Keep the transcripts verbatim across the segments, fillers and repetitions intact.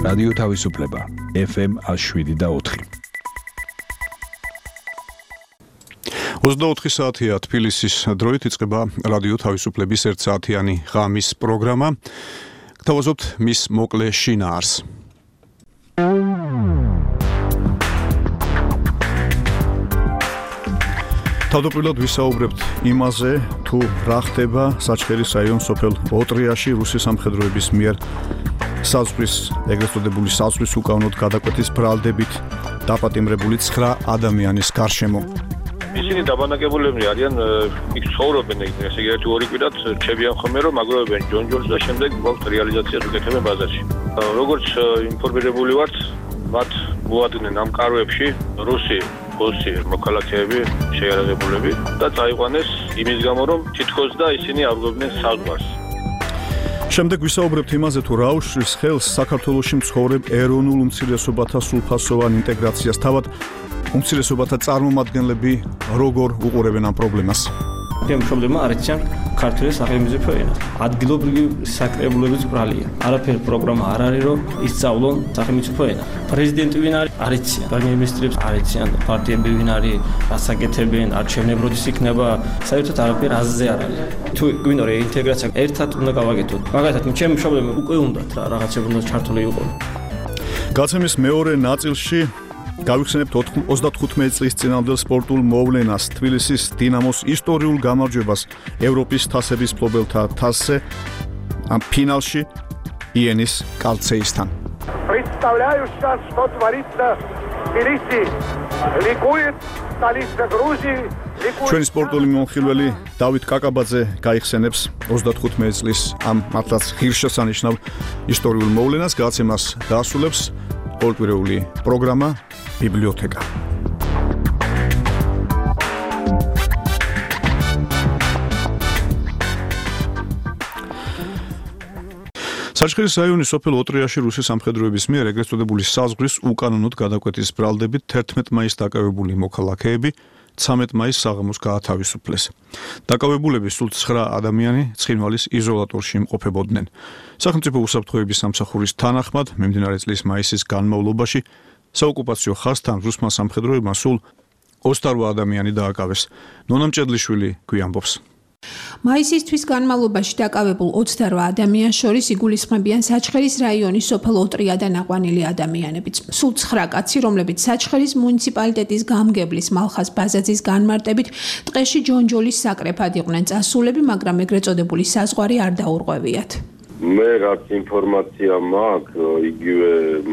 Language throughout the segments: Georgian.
რადიო თავისუფლება ეფ ემ შვიდ და ოთხი. ოცდაოთხი საათია თბილისის დროით იწყება რადიო თავისუფლების ერთ საათიანი ღამის პროგრამა. გთავაზობთ მის მოკლე შინაარს. თავდაპირველად ვისაუბრებთ იმაზე, თუ რა ხდება საჩხერის რაიონის სოფელ ოტრიაში რუსი სამხედროების მიერ საზღვრის ეგრეთ წოდებული საზღვრის უკანონოდ გადაკვეთის ბრალდებით დაპატიმრებული ცხრა ადამიანის გარშემო. ისინი დაბანაკებულები არიან, იქ ცხოვრობენ, ესე იგი ერთი ორი კვირად რჩებიან ხოლმე, რომ აგროვებენ ჯონჯოლს და შემდეგ გვაქვს რეალიზაციას უკეთებენ ბაზარში. როგორც ინფორმირებული ვართ, მათ მოადგნენ ამ კარვებში რუსი ოსი მოქალაქეები, შეიარაღებულები და წაიყვანეს იმის გამო, რომ თითქოს და ისინი აღგობდნენ საზღვარს. შემდეგ ვისაუბრებთ იმაზე, თუ რა უშლის ხელს საქართველოში მცხოვრებ ეროვნულ უმცირესობათა სრულფასოვან ინტეგრაციას, თავად უმცირესობათა წარმომადგენლები როგორ უყურებენ ამ პრობლემას. მშობლებმა არ იციან ქართული სახელმწიფო ენა. ადგილობრივი საკრებულების ბრალია. არაფერი პროგრამა არ არის, რომ ისწავლონ სახელმწიფო ენა. პრეზიდენტი ვინ არის? არ იციან. პრემიერ-მინისტრებს არ იციან. პარტიები ვინ არის? რას აკეთებენ? არჩევნები როდის იქნება? საერთოდ არაფერი აზზე არ არის. თუ გვინდა რეინტეგრაცია ერთად უნდა გავაკეთოთ. მაგალითად, ჩემი მშობლებმა უკვე უნდათ რა რაღაცები უნდა ჩართული იყოს. გაცემის მეორე ნაწილში გავიხსენებთ ოცდათხუთმეტი წლის წინამდელ სპორტულ მოვლენას, თბილისის დინამოს ისტორიულ გამარჯვებას ევროპის თასების მფლობელთა თასზე ამ ფინალში იენის კალცეისთან. Представляю сейчас, что творится в Тбилиси. Ликует столица Грузии. ჩვენი სპორტული მომხილველი დავით კაკაბაძე გაიხსენებს ოცდათხუთმეტი წლის ამ მართლაც ღირსშესანიშნავ ისტორიულ მოვლენას. გაცემას დაასრულებს ყოველკვირეული პროგრამა ბიბლიოთეკა. საჩხერის რაიონის სოფელ ოტრიაში რუსი სამხედროების მიერ ეგრეთ წოდებული საზღვრის უკანონოდ გადაკვეთის ბრალდებით თერთმეტ მაისს დაკავებული მოქალაქეები ცამეტ მაისს საღამოს გაათავისუფლეს. დაკავებულები სულ ცხრა ადამიანი ცხინვალის იზოლატორში იმყოფებოდნენ. სახელმწიფო უსაფრთხოების სამსახურის თანახმად მიმდინარე წლის მაისის განმავლობაში საოკუპაციო ხაზთან რუსმა სამხედროებმა სულ ოცდაოთხ ადამიანი დააკავეს. ნონა მჭედლიშვილი გვიამბობს. მაისის თვის განმავლობაში დაკავებულ ოცდაოთხ ადამიანს შორის იგულისხმებიან საჩხერის რაიონის სოფელ ოტრიადან აყვანილი ადამიანებიც. სულ ცხრა კაცი, რომლებიც საჩხერის მუნიციპალიტეტის გამგებლის მალხაზ ბაზაძის განმარტებით ტყეში ჯონჯოლის საკრეფად იყვნენ წასულები, მაგრამ ეგრეთ წოდებული საზღვარი არ დაურღვევიათ. მე რაც ინფორმაცია მაქვს, იგივე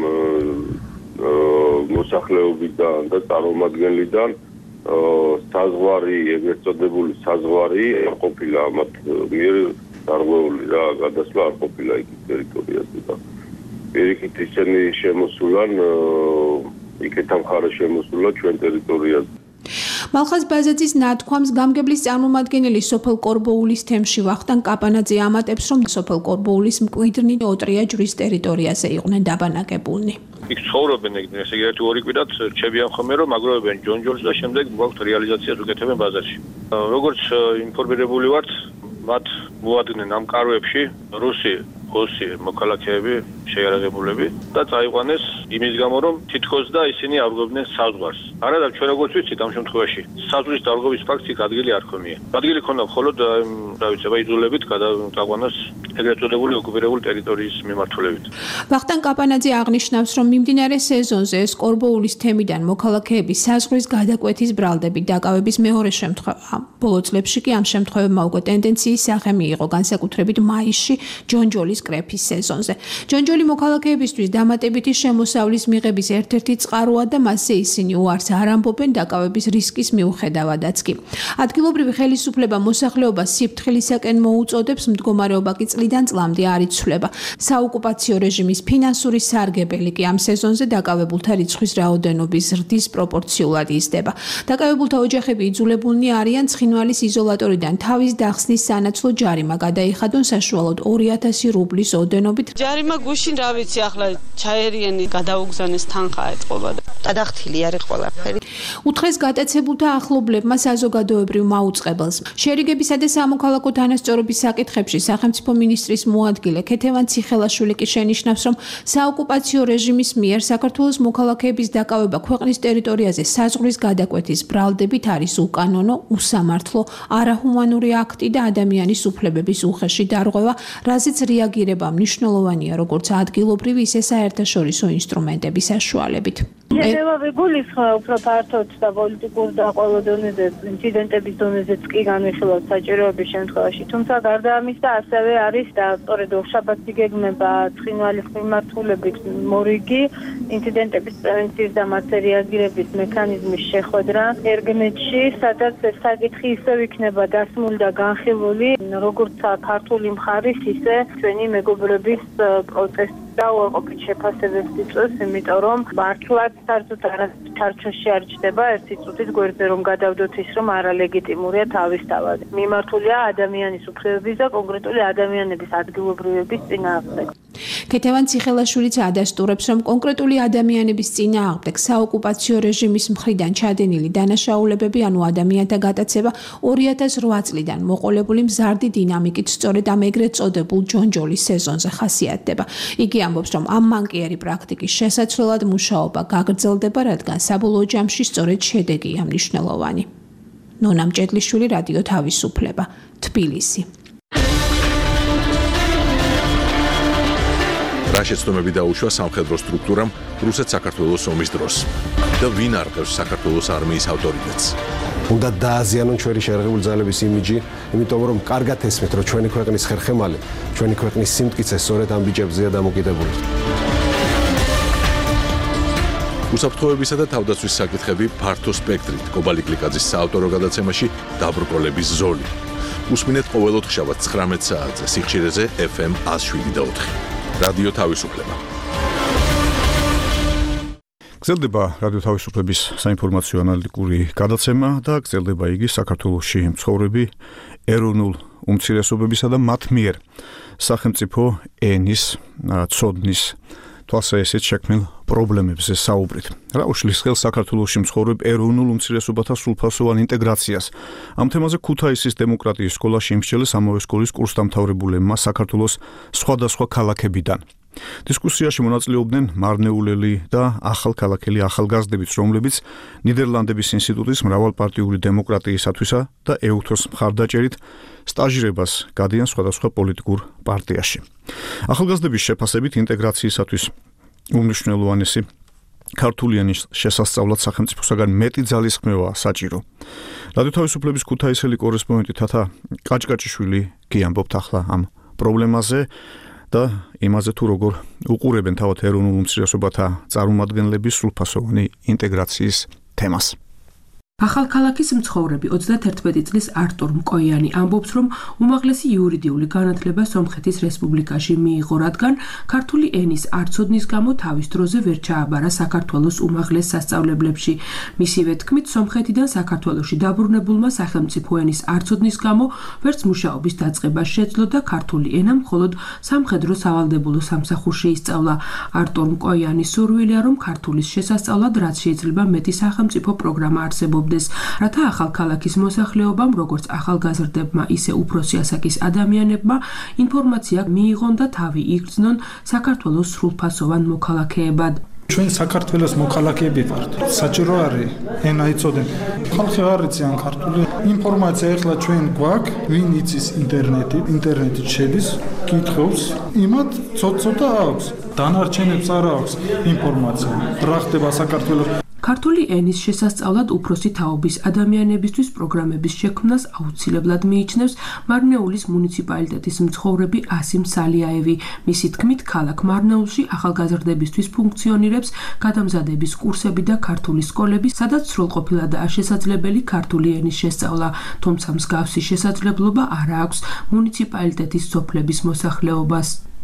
მოსახლეობიდან და წარმომადგენლიდან საზღვარი, ეგრეთ წოდებული საზღვარი არ ყოფილა ამათ მიერ დარღვეული რა, გადასვლა არ ყოფილა იქ ტერიტორიაზე და პირიქით ისინი შემოსულან იქეთა მხარე შემოსულა ჩვენ ტერიტორიაზე. მალხაზ ბაზაძის ნათქვამს გამგებლის წარმომადგენელი სოფელ კორბოულის თემში ვახტანგ კაპანაძე ამატებს, რომ სოფელ კორბოულის მკვიდრნი ოტრია ჯვრის ტერიტორიაზე იყვნენ დაბანაკებულნი. იქ ცხოვრობენ, ესე იგი ერთი ორი კვირად რჩებიან ხოლმე, რომ აგროვებენ ჯონჯოლს და შემდეგ გვაქვს რეალიზაციას უკეთებენ ბაზარში. როგორც ინფორმირებული ვართ, მათ მოადგნენ ამ კარვებში რუსი ოსი მოქალაქეები, შეიარაღებულები და წაიყვანეს იმის გამო, რომ თითქოს და ისინი აღგობდნენ საზღვარს. არადა ჩვენ როგორც ვიცით ამ შემთხვევაში საზღვრის დარღვევის ფაქტი ადგილი არ ქონია. ადგილი ქონდა მხოლოდ რა ვიცი, იზოლებით გადაყვანას ეგრეთ წოდებული ოკუპირებული ტერიტორიის მიმართულებით. ვახტანგ კაპანაძე აღნიშნავს, რომ მიმდინარე სეზონზე ეს კორბოულის თემიდან მოქალაქეების საზღვრის გადაკვეთის ბრალდებით დაკავების მეორე შემთხვევა. ბოლო წლებში კი ამ შემთხვევებმა უკვე ტენდენციის სახე მიიღო, განსაკუთრებით მაისში ჯონჯოლის კრეფის სეზონზე. ჯონჯოლი მოქალაქეებისთვის დამატებითი შემოსავლის მიღების ერთ-ერთი წყაროა და მასზე ისინი უარს არ ამბობენ დაკავების რისკის მიუხედავადაც კი. ადგილობრივი ხელისუფლება მოსახლეობას სიფრთხილისაკენ მოუწოდებს, მდგომარეობა კი წლიდან წლამდე არ იცვლება. საოკუპაციო რეჟიმის ფინანსური სარგებელი კი ამ სეზონზე დაკავებულთა რიცხვის რაოდენობის ზრდის პროპორციულად იზრდება. დაკავებულთა ოჯახები იძულებულნი არიან ცხინვალის იზოლატორიდან თავის დახსნის სანაცვლო ჯარიმა გადაიხადონ საშუალოდ ორი ათასი რუბლი რუბლის ოდენობით. ჯარიმა გუშინ რა ვიცი ახლა ჩაერიენი გადაუგზავნეს თანხა ეწყობა და გადახთილი არის ყველაფერი. უთხრეს გატაცებულთა ახლობლებმა საზოგადოებრივ მაუწყებელს. შერიგებისა და სამოქალაქო თანასწორობის საკითხებში სახელმწიფო მინისტრის მოადგილე ქეთევან ციხელაშვილი კი შენიშნავს, რომ საოკუპაციო რეჟიმის მიერ საქართველოს მოქალაქეების დაკავება ქვეყნის ტერიტორიაზე საზღვრის გადაკვეთის ბრალდებით არის უკანონო, უსამართლო, არაჰუმანური აქტი და ადამიანის უფლებების უხეში დარღვევა, რაზეც რეაგირება მნიშვნელოვანია როგორც ადგილობრივი, ისე საერთაშორისო ინსტრუმენტების საშუალებით. შეიძლება ვიგულისხმე უფრო ფართოდ და პოლიტიკურ და ყველა დონეზე, ინციდენტების დონეზეც კი განვიხილოთ საჭიროების შემთხვევაში. თუმცა გარდა ამისა ასევე არის და სწორედ ორშაბათს იგეგმება ცხინვალის მიმართულებით მორიგი ინციდენტების პრევენციის და მათზე რეაგირების მექანიზმის შეხვედრა ერგნეთში, სადაც ეს საკითხი ისევ იქნება დასმული და განხილული, როგორც ქართული მხარის, ისე ჩვენი მეგობრების პროტესტ და უარყოფით შეფასებებს იწვევს, იმიტომ რომ მართლაც საერთოდ არჩოში არ ჩდება ერთი წუთის გვერდზე რომ გადავდოთ ის, რომ არალეგიტიმურია თავისთავად. მიმართულია ადამიანის უფლებების და კონკრეტული ადამიანების ადგილობრივების წინააღმდეგ. ქეთევან ციხელაშვილიც ადასტურებს, რომ კონკრეტული ადამიანების წინააღმდეგ საოკუპაციო რეჟიმის მხრიდან ჩადენილი დანაშაულებები, ანუ ადამიანთა გატაცება ორი ათას რვა წლიდან მოყოლებული მზარდი დინამიკით სწორედ ამ ეგრეთ წოდებულ ჯონჯოლის სეზონზე ხასიათდება. იგი ამბობს, რომ ამ მანკიერი პრაქტიკის შესაცვლელად მუშაობა გაგრძელდება, რადგან საბოლოო ჯამში სწორედ შედეგია მნიშვნელოვანი. ნონა მჭედლიშვილი, რადიო თავისუფლება, თბილისი. რა შეცდომები დაუშვა სამხედრო სტრუქტურამ რუსეთ-საქართველოს ომის დროს და ვინ არყევს საქართველოს არმიის ავტორიტეტს. უნდა დააზიანონ ჩვენი შერეულ ძალების იმიჯი, იმიტომ რომ კარგად ესმით, რომ ჩვენი ქვეყნის ხერხემალი, ჩვენი ქვეყნის სიმტკიცე სწორედ ამ ბიჭებზეა დამოკიდებული. უსაფრთხოებისა და თავდაცვის საკითხები ფართო სპექტრით კობალი კლიკაძის საავტორო გადაცემაში დაბრკოლების ზოლი. უსმინეთ ყოველ ოთხშაბათს ცხრამეტ საათზე სიხშირეზე ეფ ემ εκατო შვიდი და ოთხი. რადიო თავისუფლება. გრძელდება რადიო თავისუფლების საინფორმაციო ანალიტიკური გადაცემა და გრძელდება იგი საქართველოში მცხოვრები ეროვნულ უმცირესობებისა და მათ მიერ სახელმწიფო ენის ცოდნის თვალსაჩინო შექმნილ პრობლემებზე საუბრით. რა უშლის ხელს საქართველოში მცხოვრებ ეროვნულ უმცირესობათა სრულფასოვან ინტეგრაციას. ამ თემაზე ქუთაისის დემოკრატიის სკოლაში იმსჯელეს ამავე სკოლის კურსდამთავრებულებმა საქართველოს სხვადასხვა ქალაქებიდან. დისკუსიაში მონაწილეობდნენ მარნეულელი და ახალქალაქელი ახალგაზრდებიც, რომლებიც ნიდერლანდების ინსტიტუტის მრავალპარტიული დემოკრატიისათვისა და ეუთოს მხარდაჭერით სტაჟირებას გადიან სხვადასხვა პოლიტიკურ პარტიაში. ახალგაზრდების შეფასებით ინტეგრაციისათვის უმნიშვნელოვანესი ქართული ენის შესასწავლად სახელმწიფოსაგან მეტი ძალისხმევაა საჭირო. რადიო თავისუფლების ქუთაისელი კორესპონდენტი თათა კაჭკაჭიშვილი კი ამბობთ ახლა ამ პრობლემაზე და იმაზე თუ როგორ უყურებენ თავად ეროვნულ უმცირესობათა წარმომადგენლების სრულფასოვანი ინტეგრაციის თემას. ახალქალაქის მცხოვრები ოცდაათერთმეტი წლის არტურ მკოიანი ამბობს, რომ უმაღლესი იურიდიული განათლება სომხეთის რესპუბლიკაში მიიღო, რადგან ქართული ენის არცოდნის გამო თავის დროზე ვერ ჩააბარა საქართველოს უმაღლეს სასწავლებლებში. მისივე თქმით, სომხეთიდან საქართველოში დაბრუნებულმა სახელმწიფო ენის არცოდნის გამო ვერც მუშაობის დაწყება შეძლო და ქართული ენა მხოლოდ სამხედრო სავალდებულო სამსახურში ისწავლა. არტურ მკოიანის სურვილია, რომ ქართულის შესასწავლად რაც შეიძლება მეტი სახელმწიფო პროგრამა არსებობს. რათა ახალქალაქის მოსახლეობამ, როგორც ახალგაზრდებმა, ისე უფროსი ასაკის ადამიანებმა ინფორმაცია მიიღონ და თავი იგრძნონ საქართველოს სრულფასოვან მოქალაქეებად. ჩვენ საქართველოს მოქალაქეები ვართ. საჭირო არის ენა იცოდენ. ხალხი არ იციან ქართული. ინფორმაცია ახლა ჩვენ გვაქვს, ვინ იცის ინტერნეტით, ინტერნეტით შედის, კითხავს, იმათ ცოტ-ცოტა აქვს. დანარჩენებს არ აქვს ინფორმაცია. რა ხდება საქართველოს ქართული ენის შესასწავლად უფროსი თაობის ადამიანებისთვის პროგრამების შექმნას აუცილებლად მიიჩნევს მარნეულის მუნიციპალიტეტის მცხოვრები ასიმ სალიაევი. მისი თქმით, ქალაქ მარნეულში ახალგაზრდებისთვის ფუნქციონირებს გადამზადების კურსები და ქართული სკოლები, სადაც სრულყოფილადაა შესაძლებელი ქართული ენის შესწავლა, თუმცა მსგავსი შესაძლებლობა არ აქვს მუნიციპალიტეტის სოფლების მოსახლეობას.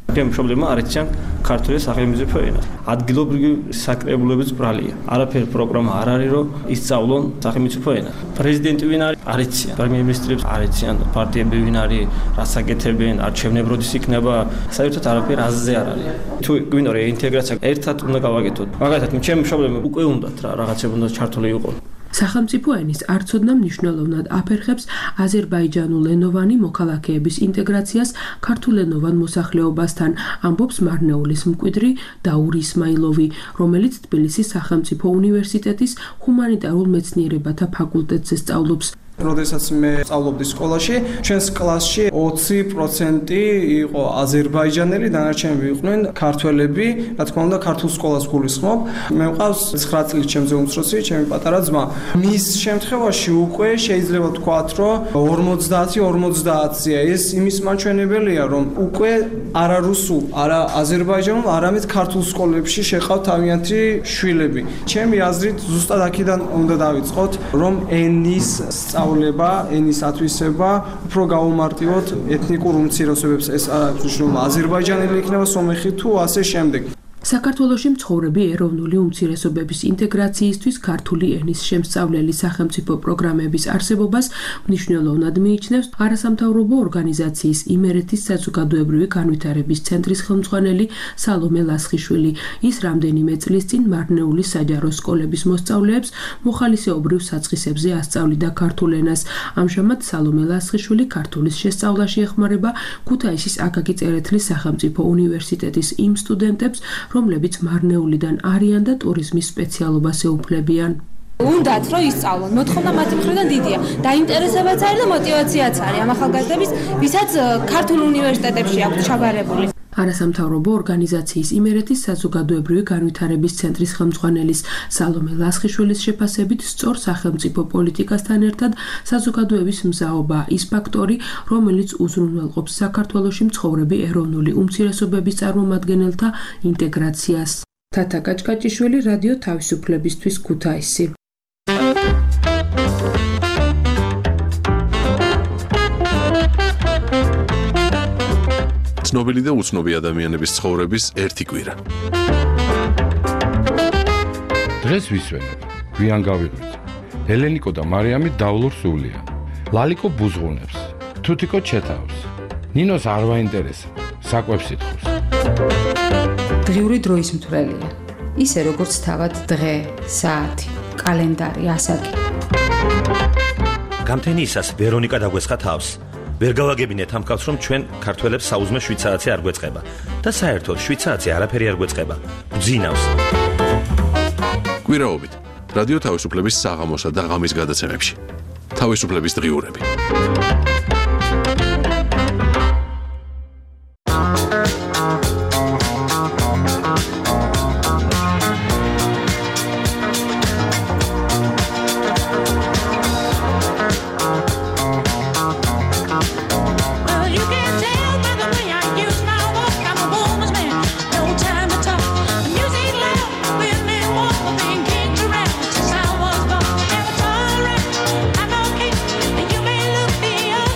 ჩემი პრობლემა არ იციან ქართული სახელმწიფო ენა. ადგილობრივი საკრებულების ბრალია. არაფერი პროგრამა არ არის, რომ ისწავლონ სახელმწიფო ენა. პრეზიდენტი ვინ არის? არ იციან. პრემიერ-მინისტრებს არ იციან. პარტიები ვინ არის, რას აკეთებენ, არჩევნებროდის იქნება, საერთოდ არაფერი აზზე არ არის. თუ გვინდა რომ ინტეგრაცია ერთად უნდა გავაკეთოთ. მაგალითად, ჩემი პრობლემა უკვე უნდათ რა, რაღაცები უნდა ჩართული იყო. სახელმწიფო ენის არცოდნა მნიშვნელოვნად აფერხებს აზერბაიჯანულენოვანი მოქალაქეების ინტეგრაციას ქართულენოვან მოსახლეობასთან, ამბობს მარნეულის მკვიდრი დაური ისმაილოვი, რომელიც თბილისის სახელმწიფო უნივერსიტეტის ჰუმანიტარულ მეცნიერებათა ფაკულტეტზე სწავლობს. როდესაც მე სწავლობდი სკოლაში, ჩვენს კლასში ოცი პროცენტი იყო აზერბაიჯანელი, დანარჩენები იყვნენ ქართველები, რა თქმა უნდა, ქართულ სკოლას გულისხმობ. მე მყავს ცხრა წლის ჩემზე უმცროსი, ჩემი პატარა ძმა. მის შემთხვევაში უკვე შეიძლება ვთქვათ, რომ ორმოცდაათი ორმოცდაათია. ეს იმის მაჩვენებელია, რომ უკვე არა რუსულ, არა აზერბაიჯანულ, არამედ ქართულ სკოლებში შეყავთ თავიანთი შვილები. ჩემი აზრით, ზუსტად აქედან უნდა დავიწყოთ, რომ ენის სწავლება, ენის ათვისება უფრო გაუმარტივოთ ეთნიკურ უმცირესობებს, ეს არ აქვს მნიშვნელობა, აზერბაიჯანელი იქნება სომეხი თუ ასე შემდეგ. საქართველოში მცხოვრები ეროვნული უმცირესობების ინტეგრაციისთვის ქართული ენის შემსწავლელი სახელმწიფო პროგრამების არსებობას მნიშვნელოვნად მიიჩნევს არასამთავრობო ორგანიზაციის იმერეთის საზოგადოებრივი განვითარების ცენტრის ხელმძღვანელი სალომე ლასხიშვილი. ის რამდენიმე წლის წინ მარნეულის საჯარო სკოლების მოსწავლეებს მოხალისეობრივ საწყისებზე ასწავლიდა ქართულ ენას. ამჟამად სალომე ლასხიშვილი ქართულის შესწავლაში ეხმარება ქუთაისის აკაკი წერეთლის სახელმწიფო უნივერსიტეტის იმ სტუდენტებს, რომლებიც მარნეულიდან არიან და ტურიზმის სპეციალობას ეუფლებიან. უნდათ რომ ისწავლონ, მოთხოვნა მათი მხრიდან დიდია. დაინტერესებაც არის და მოტივაციაც არის ამ ახალგაზრდების, ვისაც ქართულ უნივერსიტეტებში აქვთ ჩაბარებული. არასამთავრობო ორგანიზაციის იმერეთის საზოგადოებრივი განვითარების ცენტრის ხელმძღვანელის სალომე ლასხიშვილის შეფასებით, სწორ სახელმწიფო პოლიტიკასთან ერთად საზოგადოების მზაობა ის ფაქტორი, რომელიც უზრუნველყოფს საქართველოში მცხოვრები ეროვნული უმცირესობების წარმომადგენელთა ინტეგრაციას. თათა კაჭკაჭიშვილი, რადიო თავისუფლებისთვის, ქუთაისი. ცნობილი და უცნობი ადამიანების ცხოვრების ერთი კვირა. დღეს ვისვენებ, გვიან გავიღვიძე. ელენიკო და მარიამი დავლურ სულია. ლალიკო ბუზღუნებს, თუთიკო ჩეთავს. ნინოს არ ვაინტერესებს, საკვებს ითხოვს. დღიური დროის მთვრელია. ისე როგორც თავად დღე, საათი, კალენდარი, ასაკი. გამთენიისას ვერონიკა დაგვესხა თავს. ვერ გავაგებინეთ ამ კაცს, რომ ჩვენ ქართველებს საუზმე შვიდ საათი არ გვეწყება და საერთოდ შვიდ საათი არაფერი არ გვეწყება. გძინავს. კვირაობით რადიო თავისუფლების საღამოსა და ღამის გადაცემებში. თავისუფლების დღიურები. You may look the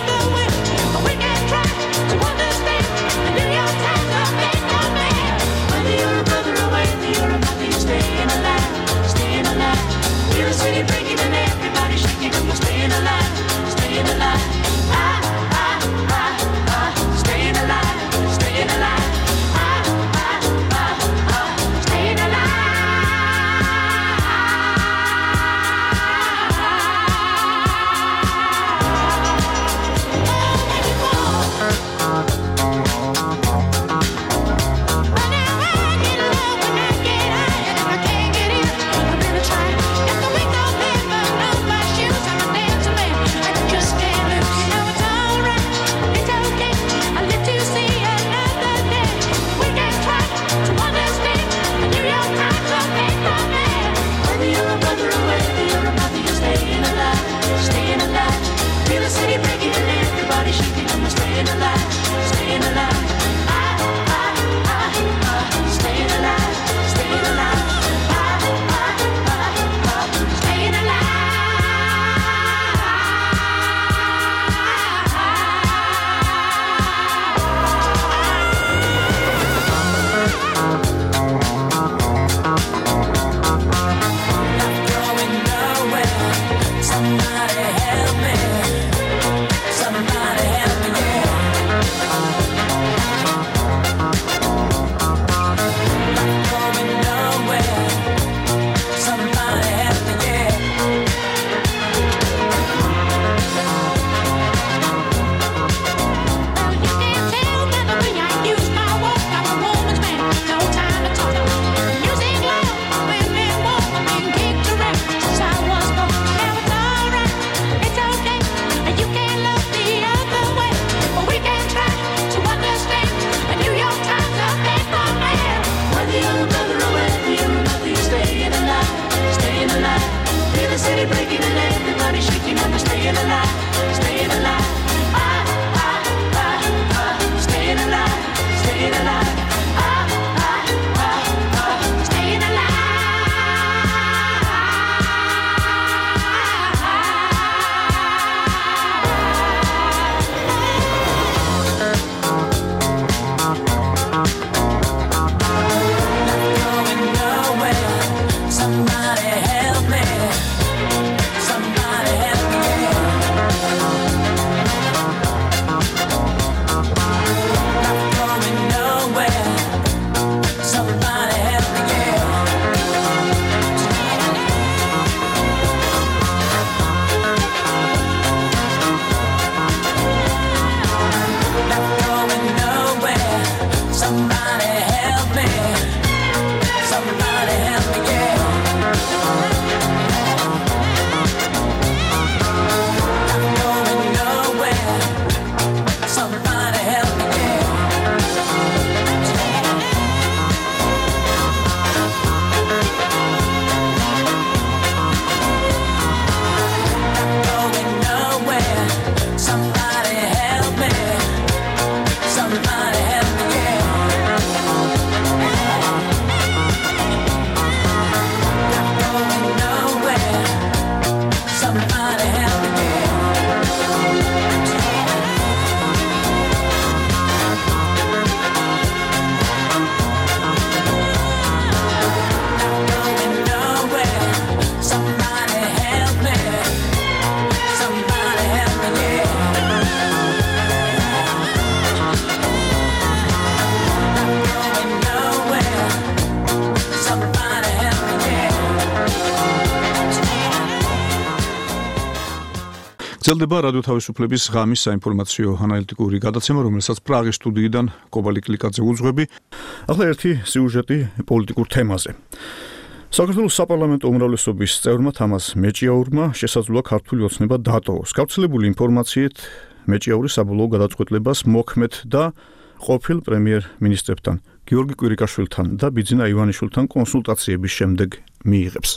გრძელდება რადიო თავისუფლების ღამის საინფორმაციო ანალიტიკური გადაცემა, რომელსაც პრაღის სტუდიიდან კობალი კლიკაძე უძღვები. ახლა ერთი სიუჟეტი პოლიტიკურ თემაზე. საქართველოს საპარლამენტო უმრავლესობის წევრმა თამაზ მეჭიაურმა შესაძლოა ქართული ოცნება დატოვოს. გავრცელებული ინფორმაციით მეჭიაური საბოლოო გადაწყვეტილებას მოქმედ და ყოფილ პრემიერ-მინისტრებთან გიორგი კვირიკაშვილთან და ბიძინა ივანიშვილთან კონსულტაციების შემდეგ მიიღებს.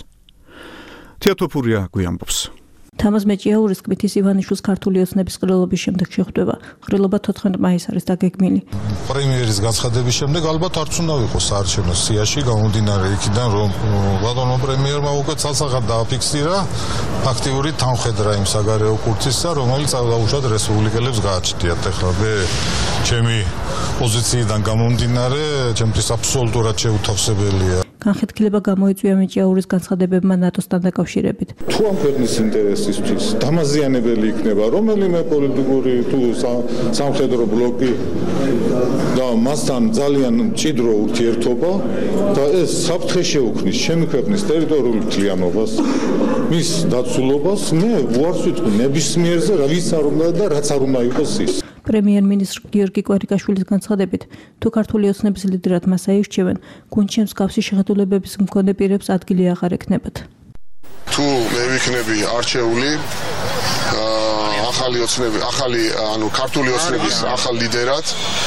თეატოფურია გვიამბობს. თამაზ მეჭიაურის თქმით ის ივანიშვილის ქართული ოცნების ყრილობის შემდეგ შეხვდება. ყრილობა თოთხმეტ მაისს არის დაგეგმილი. პრემიერის განცხადების შემდეგ ალბათ არც უნდა ვიყოს საარჩევნო სიაში, გამომდინარე იქიდან რომ ბატონო პრემიერმა უკვე ცალსახად დააფიქსირა აქტიური თანხმედრა იმ საგარეო კურსისა, რომელიც აუშვად რესპუბლიკელებს გააჩნიათ. ეხლა მე ჩემი პოზიციიდან გამომდინარე, ჩემთვის აბსოლუტურად შეუთავსებელია. განხეთქილება გამოიწვია მეჭიაურის განცხადებებმა ნატოსთან დაკავშირებით. თუ ამ ქვეყნის ინტერესისთვის დამაზიანებელი იქნება რომელიმე პოლიტიკური თუ სამხედრო ბლოკი და მასთან ძალიან მჭიდრო ურთიერთობა და ეს საფრთხე შეუქმნის ჩემი ქვეყნის ტერიტორიულ მთლიანობას, მის დაცულობას, მე უარს ვიტყვი ნებისმიერზე, ვის არ უნდა და რაც არ უნდა იყოს ის. პრემიერ-მინისტრ გიორგი კვირიკაშვილის განცხადებით, თუ ქართული ოცნების ლიდერად მას აირჩევენ, გუნდში მსგავსი შეხედულებების მქონე პირებს ადგილი აღარ ექნებათ. თუ მე ვიქნები არჩეული ახალი ოცნები, ახალი, ანუ ქართული ოცნების ახალ ლიდერად,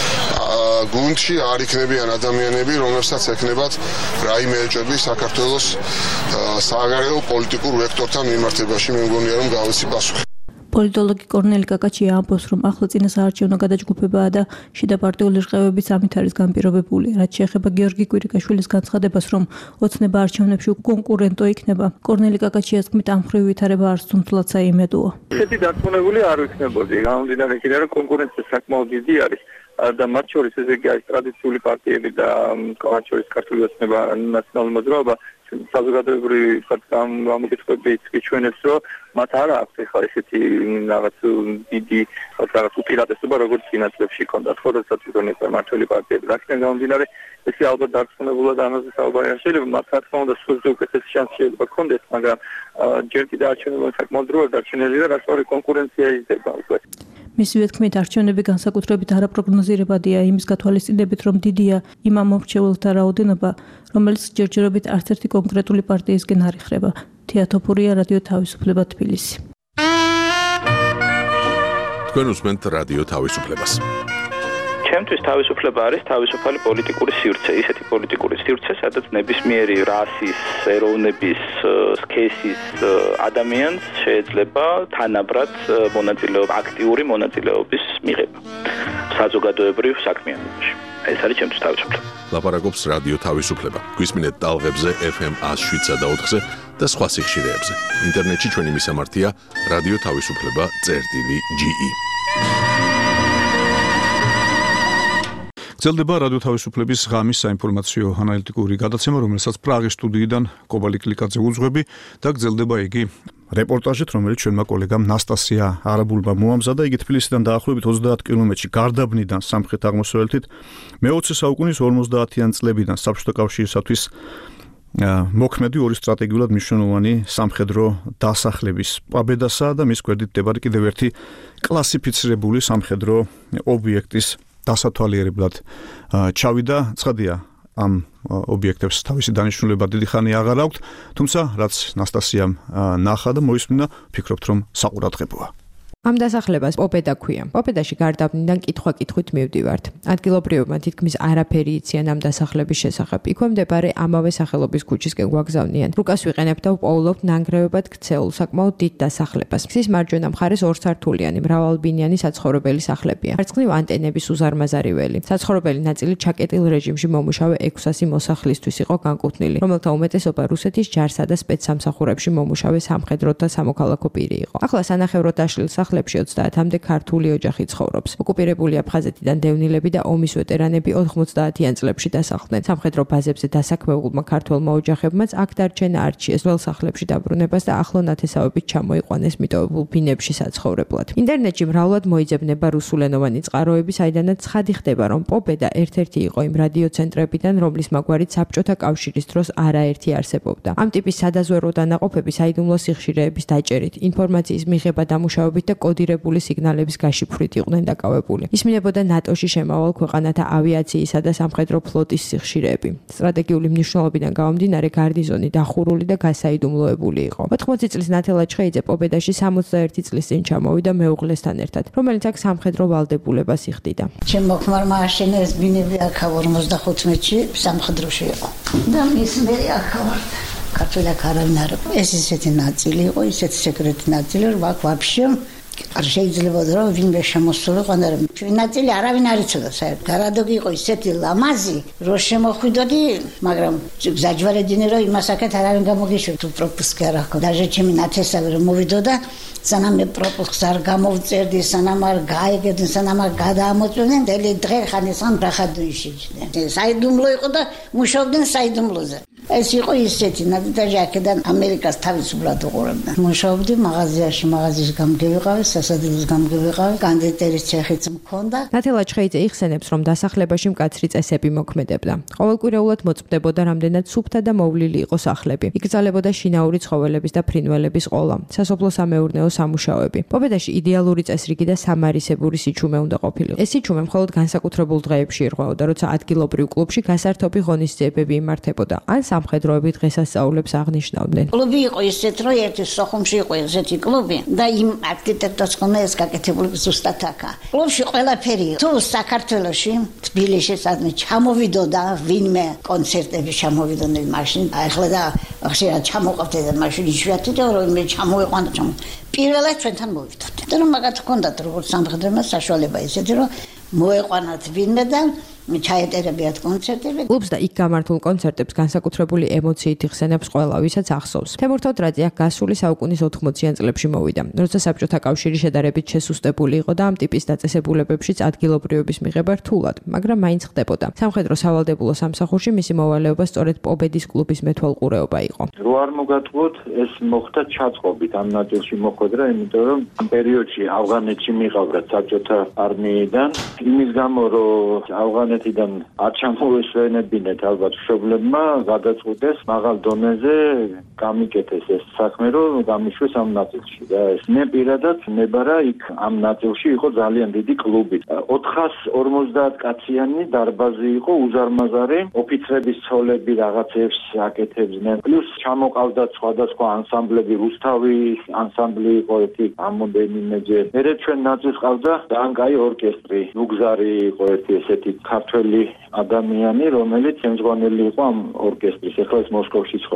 გუნდში არ იქნებიან ადამიანები, რომლებსაც ექნებათ რაიმე ეჭვები საქართველოს საგარეო პოლიტიკურ ვექტორთან მიმართებაში. მე მგონია რომ გავიცი პასუხი. პოლიტოლოგი კორნელი კაკაჩია ამბობს, რომ ახლა წინა საარჩევნო გადაჯგუფებაა და შიდა პარტიული რყევებიც ამით არის განპირობებული. რაც შეეხება გიორგი კვირიკაშვილის განცხადებას, რომ ოცნება არჩევნებში კონკურენტო იქნება, კორნელი კაკაჩიას თქმით, ამ მხრივ ვითარება არც თუმცლად საიმედოა. ესეთი დარწმუნებული არ ვიქნებოდი, გამომდინარე იქიდან, რომ კონკურენცია საკმაოდ დიდი არის და მათ შორის ესე იგი არის ტრადიციული პარტიები და მათ შორის ქართული ოცნება, ნაციონალური მოძრაობა საზოგადოებრივი გამოკითხვებით გიჩვენებს, რომ მათ არ აქვს ახლა ესეთი რაღაც დიდი რაღაც უპირატესობა, როგორც წინა წლებში ჰქონდა, როდესაც იგონეს მართველი პარტიები. რადგან გამომდინარე, ესე ალბათ დარწმუნებულად ამაზე საუბარი არ შეიძლება, მათ რა თქმა უნდა სულ უკეთესი შანსი შეიძლება ჰქონდეს, მაგრამ ჯერ კიდევ არჩევნები საკმაოდ დროა დარჩენილი და რასწორი კონკურენცია იზრდება უკვე. მისივე თქმით, არჩევნები განსაკუთრებით არაპროგნოზირებადია იმის გათვალისწინებით, რომ დიდია იმ ამომრჩეველთა რაოდენობა, რომელიც ჯერჯერობით არც ერთი კონკრეტული პარტიისგან არ იხრება. თეატოფურია რადიო თავისუფლება თბილისი. თქვენ უსმენთ რადიო თავისუფლებას. ჩემთვის თავისუფლება არის თავისუფალი პოლიტიკური სივრცე, ისეთი პოლიტიკური სივრცე, სადაც ნებისმიერი რასის, ეროვნების, სქესის ადამიანს შეიძლება თანაბრად მონაწილეობა, აქტიური მონაწილეობის მიღება. საზოგადოებრივ საქმიანობაში. ეს არის ჩემთვის თავისუფლება. ლაპარაკობს რადიო თავისუფლება. გვისმინეთ ტალღებზე ეფ ემ one oh seven point four-ზე და სხვა სიხშირეებზე. ინტერნეტში ჩვენი მისამართია რადიო თავისუფლება წერტილი ჯი ი. გრძელდება რადიო თავისუფლების ღამის საინფორმაციო ანალიტიკური გადაცემა, რომელსაც პრაღის სტუდიიდან კობალი კლიკაძე უძღვები და გრძელდება იგი რეპორტაჟით, რომელიც ჩვენმა კოლეგამ ნასტასია არაბულმა მოამზადა. იგი თბილისიდან დაახლოებით ოცდაათ კილომეტრში გარდაბნიდან სამხრეთ-აღმოსავლეთით მეოცე საუკუნის ორმოცდაათიან წლებიდან საბჭოთა კავშირისათვის მოქმედი ორი სტრატეგიულად მნიშვნელოვანი სამხედრო დასახლების პაბედასა და მის გვერდით მდებარე კიდევ ერთი კლასიფიცირებული სამხედრო ობიექტის დასათვალიერებლად ჩავიდა. ცხადია, ამ ობიექტებს თავისი დანიშნულება დიდი ხანი აღარ აქვთ, თუმცა რაც ნასტასიამ ნახა და მოისმინა, ვფიქრობთ, რომ საყურადღებოა. ამ დასახლებას პოპედა ქვია. პოპედაში გარდაბნიდან კითხვა-კითხვით მივდივართ. ადგილობრივებმა თითქმის არაფერი იციან ამ დასახლების შესახებ. იქვე მდებარე ამავე სახელობის ქუჩისკენ გვაგზავნიან. რუკას ვიყენებთ და ვპოულობთ ნანგრევებად ქცეულ საკმაოდ დიდ დასახლებას. მის მარჯვენა მხარეს ორსართულიანი მრავალბინიანი საცხოვრებელი სახლებია. მარცხნივ ანტენების უზარმაზარი ველი. საცხოვრებელი ნაწილი ჩაკეტილ რეჟიმში მომუშავე ექვსასი მოსახლისთვის იყო განკუთვნილი, რომელთა უმეტესობა რუსეთის ჯარსა და სპეცსამსახურებში მომუშავე სამხედრო და სამოქალაქო პირი იყო. ახლა სანახევროდ დაშლილ სახლებში ოცდაათამდე ქართული ოჯახი ცხოვრობს. ოკუპირებული აფხაზეთიდან დევნილები და ომის ვეტერანები ოთხმოცდაათიან წლებში დასახლდნენ. სამხედრო ბაზებზე დასაქმებულმა ქართველმა ოჯახებმაც აქ დარჩენა არჩიეს ძველ სახლებში დაბრუნებას და ახლო ნათესავებით ჩამოიყვანეს მიტოვებულ ბინებში საცხოვრებლად. ინტერნეტში მრავლად მოიძებნება რუსულენოვანი წყაროები, საიდანაც ცხადი ხდება, რომ პოპედა ერთ-ერთი იყო იმ რადიოცენტრებიდან, რომლის მაგვარით საბჭოთა კავშირის დროს არაერთი არსებობდა. ამ ტიპის სადაზვერვო დანაყოფები საიდუმლო სიხშირეების დაჭერით, ინფორმაციის მიღება დამუშავებით და კოდირებული სიგნალების გაშიფვრით იყვნენ დაკავებული. ისმინებოდა ნატოში შემავალ ქვეყანათა ავიაციისა და სამხედრო ფლოტის სიხშირეები. სტრატეგიული მნიშვნელობიდან გამომდინარე გარნიზონი დახურული და გასაიდუმლოებული იყო. ოთხმოცი წლის ნათელა ჩხეიძე პოპედაში სამოცდაერთი წლის წინ ჩამოვიდა მეუღლესთან ერთად, რომელიც აქ სამხედრო ვალდებულებას იხდიდა. ჩემ მოქმარმა აშენეს ბინები აქ ორმოცდახუთმეტში სამხედროში იყო. და მის მე აქ ვარ. ქართული აქ არავინ არ იყო. ეს ისეთი ნაწილი იყო, ისეთი სეკრეტი ნაწილი, რომ აქ ვაფშე არ შეიძლება რომ ვინმე შემოსულიყო, მაგრამ ჩვენი ნაწილი არავინ არ იცოდა საერთოდ. გარადოგი იყო ისეთი ლამაზი, რომ შემოხვიდოდი, მაგრამ გზაჯვარედინე რომ იმასაკეთ არავინ გამოგიშვებთ, თუ პროპუსკი არ აქვს. დაჟე ჩემი ნათესავი რომ მოვიდოდა, სანამ მე პროპუსკს არ გამოვწერდი, სანამ არ გაიგებდნენ, სანამ არ გადაამოწმდნენ, დელი დღე ხანესან ბრახადუიშიჯდნენ. საიდუმლო იყო და მუშაობდნენ საიდუმლოზე. ეს იყო ისეთი ნადაჟე აქედან ამერიკას თავისუფლად უყურებდა. მუშაობდი მაღაზიაში, მაღაზიის გამგევიყავი, სასადილოს გამგევიყავი, კანდიდატურის ცეხიც მქონდა. ნათელა ჩხეიძე იხსენებს, რომ დასახლებაში მკაცრი წესები მოქმედებდა. ყოველკვირეულად მოწმდებოდა რამდენად სუფთა და მოვლილი იყო სახლები. იკრძალებოდა შინაური ცხოველების და ფრინველების ყოლა, სასოფლო-სამეურნეო სამუშაოები. პოპედაში იდეალური წესრიგი და სამარისებური სიჩუმე უნდა ყოფილიყო. ეს სიჩუმე მხოლოდ განსაკუთრებულ დღეებში ირღვეოდა, როცა ადგილობრივ კლუბში გასართობი ღონისძიებები იმართებოდა. ან სამხედროები დღესასწაულებს აღნიშნავდნენ. კლუბი იყო ისეთ, რომ ერთი სოხუმში იყო ესეთი კლუბი და იმ არქიტექტორს ხომ ეს გაკეთებული ზუსტად აქა. კლუბში ყველაფერი. თუ საქართველოში, თბილისში სადმე ჩამოვიდოდა ვინმე კონცერტები ჩამოვიდოდნენ მაშინ, ახლა და ხშირად ჩამოყავთ და მაშინ იშვიათი და რომ მე ჩამოიყვანა ჩამ. პირველად ჩვენთან მოვიდოდ. და რომ მაგათ ჰქონდათ როგორც სამხედროებმა საშუალება ისეთი, რომ მოეყვანათ ვინმე და ჩაეტერებიათ კონცერტები. კლუბს და იქ გამართულ კონცერტებს განსაკუთრებული ემოციით იხსენებს ყველა, ვისაც ახსოვს. თემურ თოთრაძე აქ გასული საუკუნის ოთხმოციან წლებში მოვიდა, როცა საბჭოთა კავშირი შედარებით შესუსტებული იყო და ამ ტიპის დაწესებულებებშიც ადგილობრივების მიღება რთულად, მაგრამ მაინც ხდებოდა. სამხედრო სავალდებულო სამსახურში მისი მოვალეობა სწორედ პობედის კლუბის მეთვალყურეობა იყო. რო არ მოგატყუოთ, ეს მოხდა ჩაწყობით ამ ნაწილში მოხვედრა, იმიტომ რომ ამ პერიოდში ავღანეთში მიყავდათ საბჭოთა არმიიდან, იმის გამო რომ ავღანეთიდან არ ჩამოესვენებინეთ ალბათ მშობლებმა, გადაწყვიტეს მაღალ დონეზე გამიკეთეს ეს საქმე, რომ გამიშვეს ამ ნაწილში და ეს მე პირადად ნებარა იქ ამ ნაწილში იყო ძალიან დიდი კლუბი. ოთხას ორმოცდაათ კაციანი დარბაზი იყო, უზარმაზარი, ოფიცრების ცოლები რაღაცებს აკეთებდნენ. პლუს ჩამოყავდათ სხვადასხვა ანსამბლები, რუსთავის ანსამბლი იყო ერთი ამოდენიმეჯერ. მერე ჩვენ ნაწილს ყავდა ძალიან კაი ორკესტრი, ნუგზარი იყო ერთი ესეთი ქართველი ადამიანი, რომელიც ემზღვანელი იყო ამ ორკესტრის. ეხლა ის მოსკოვში ცხოვრობს.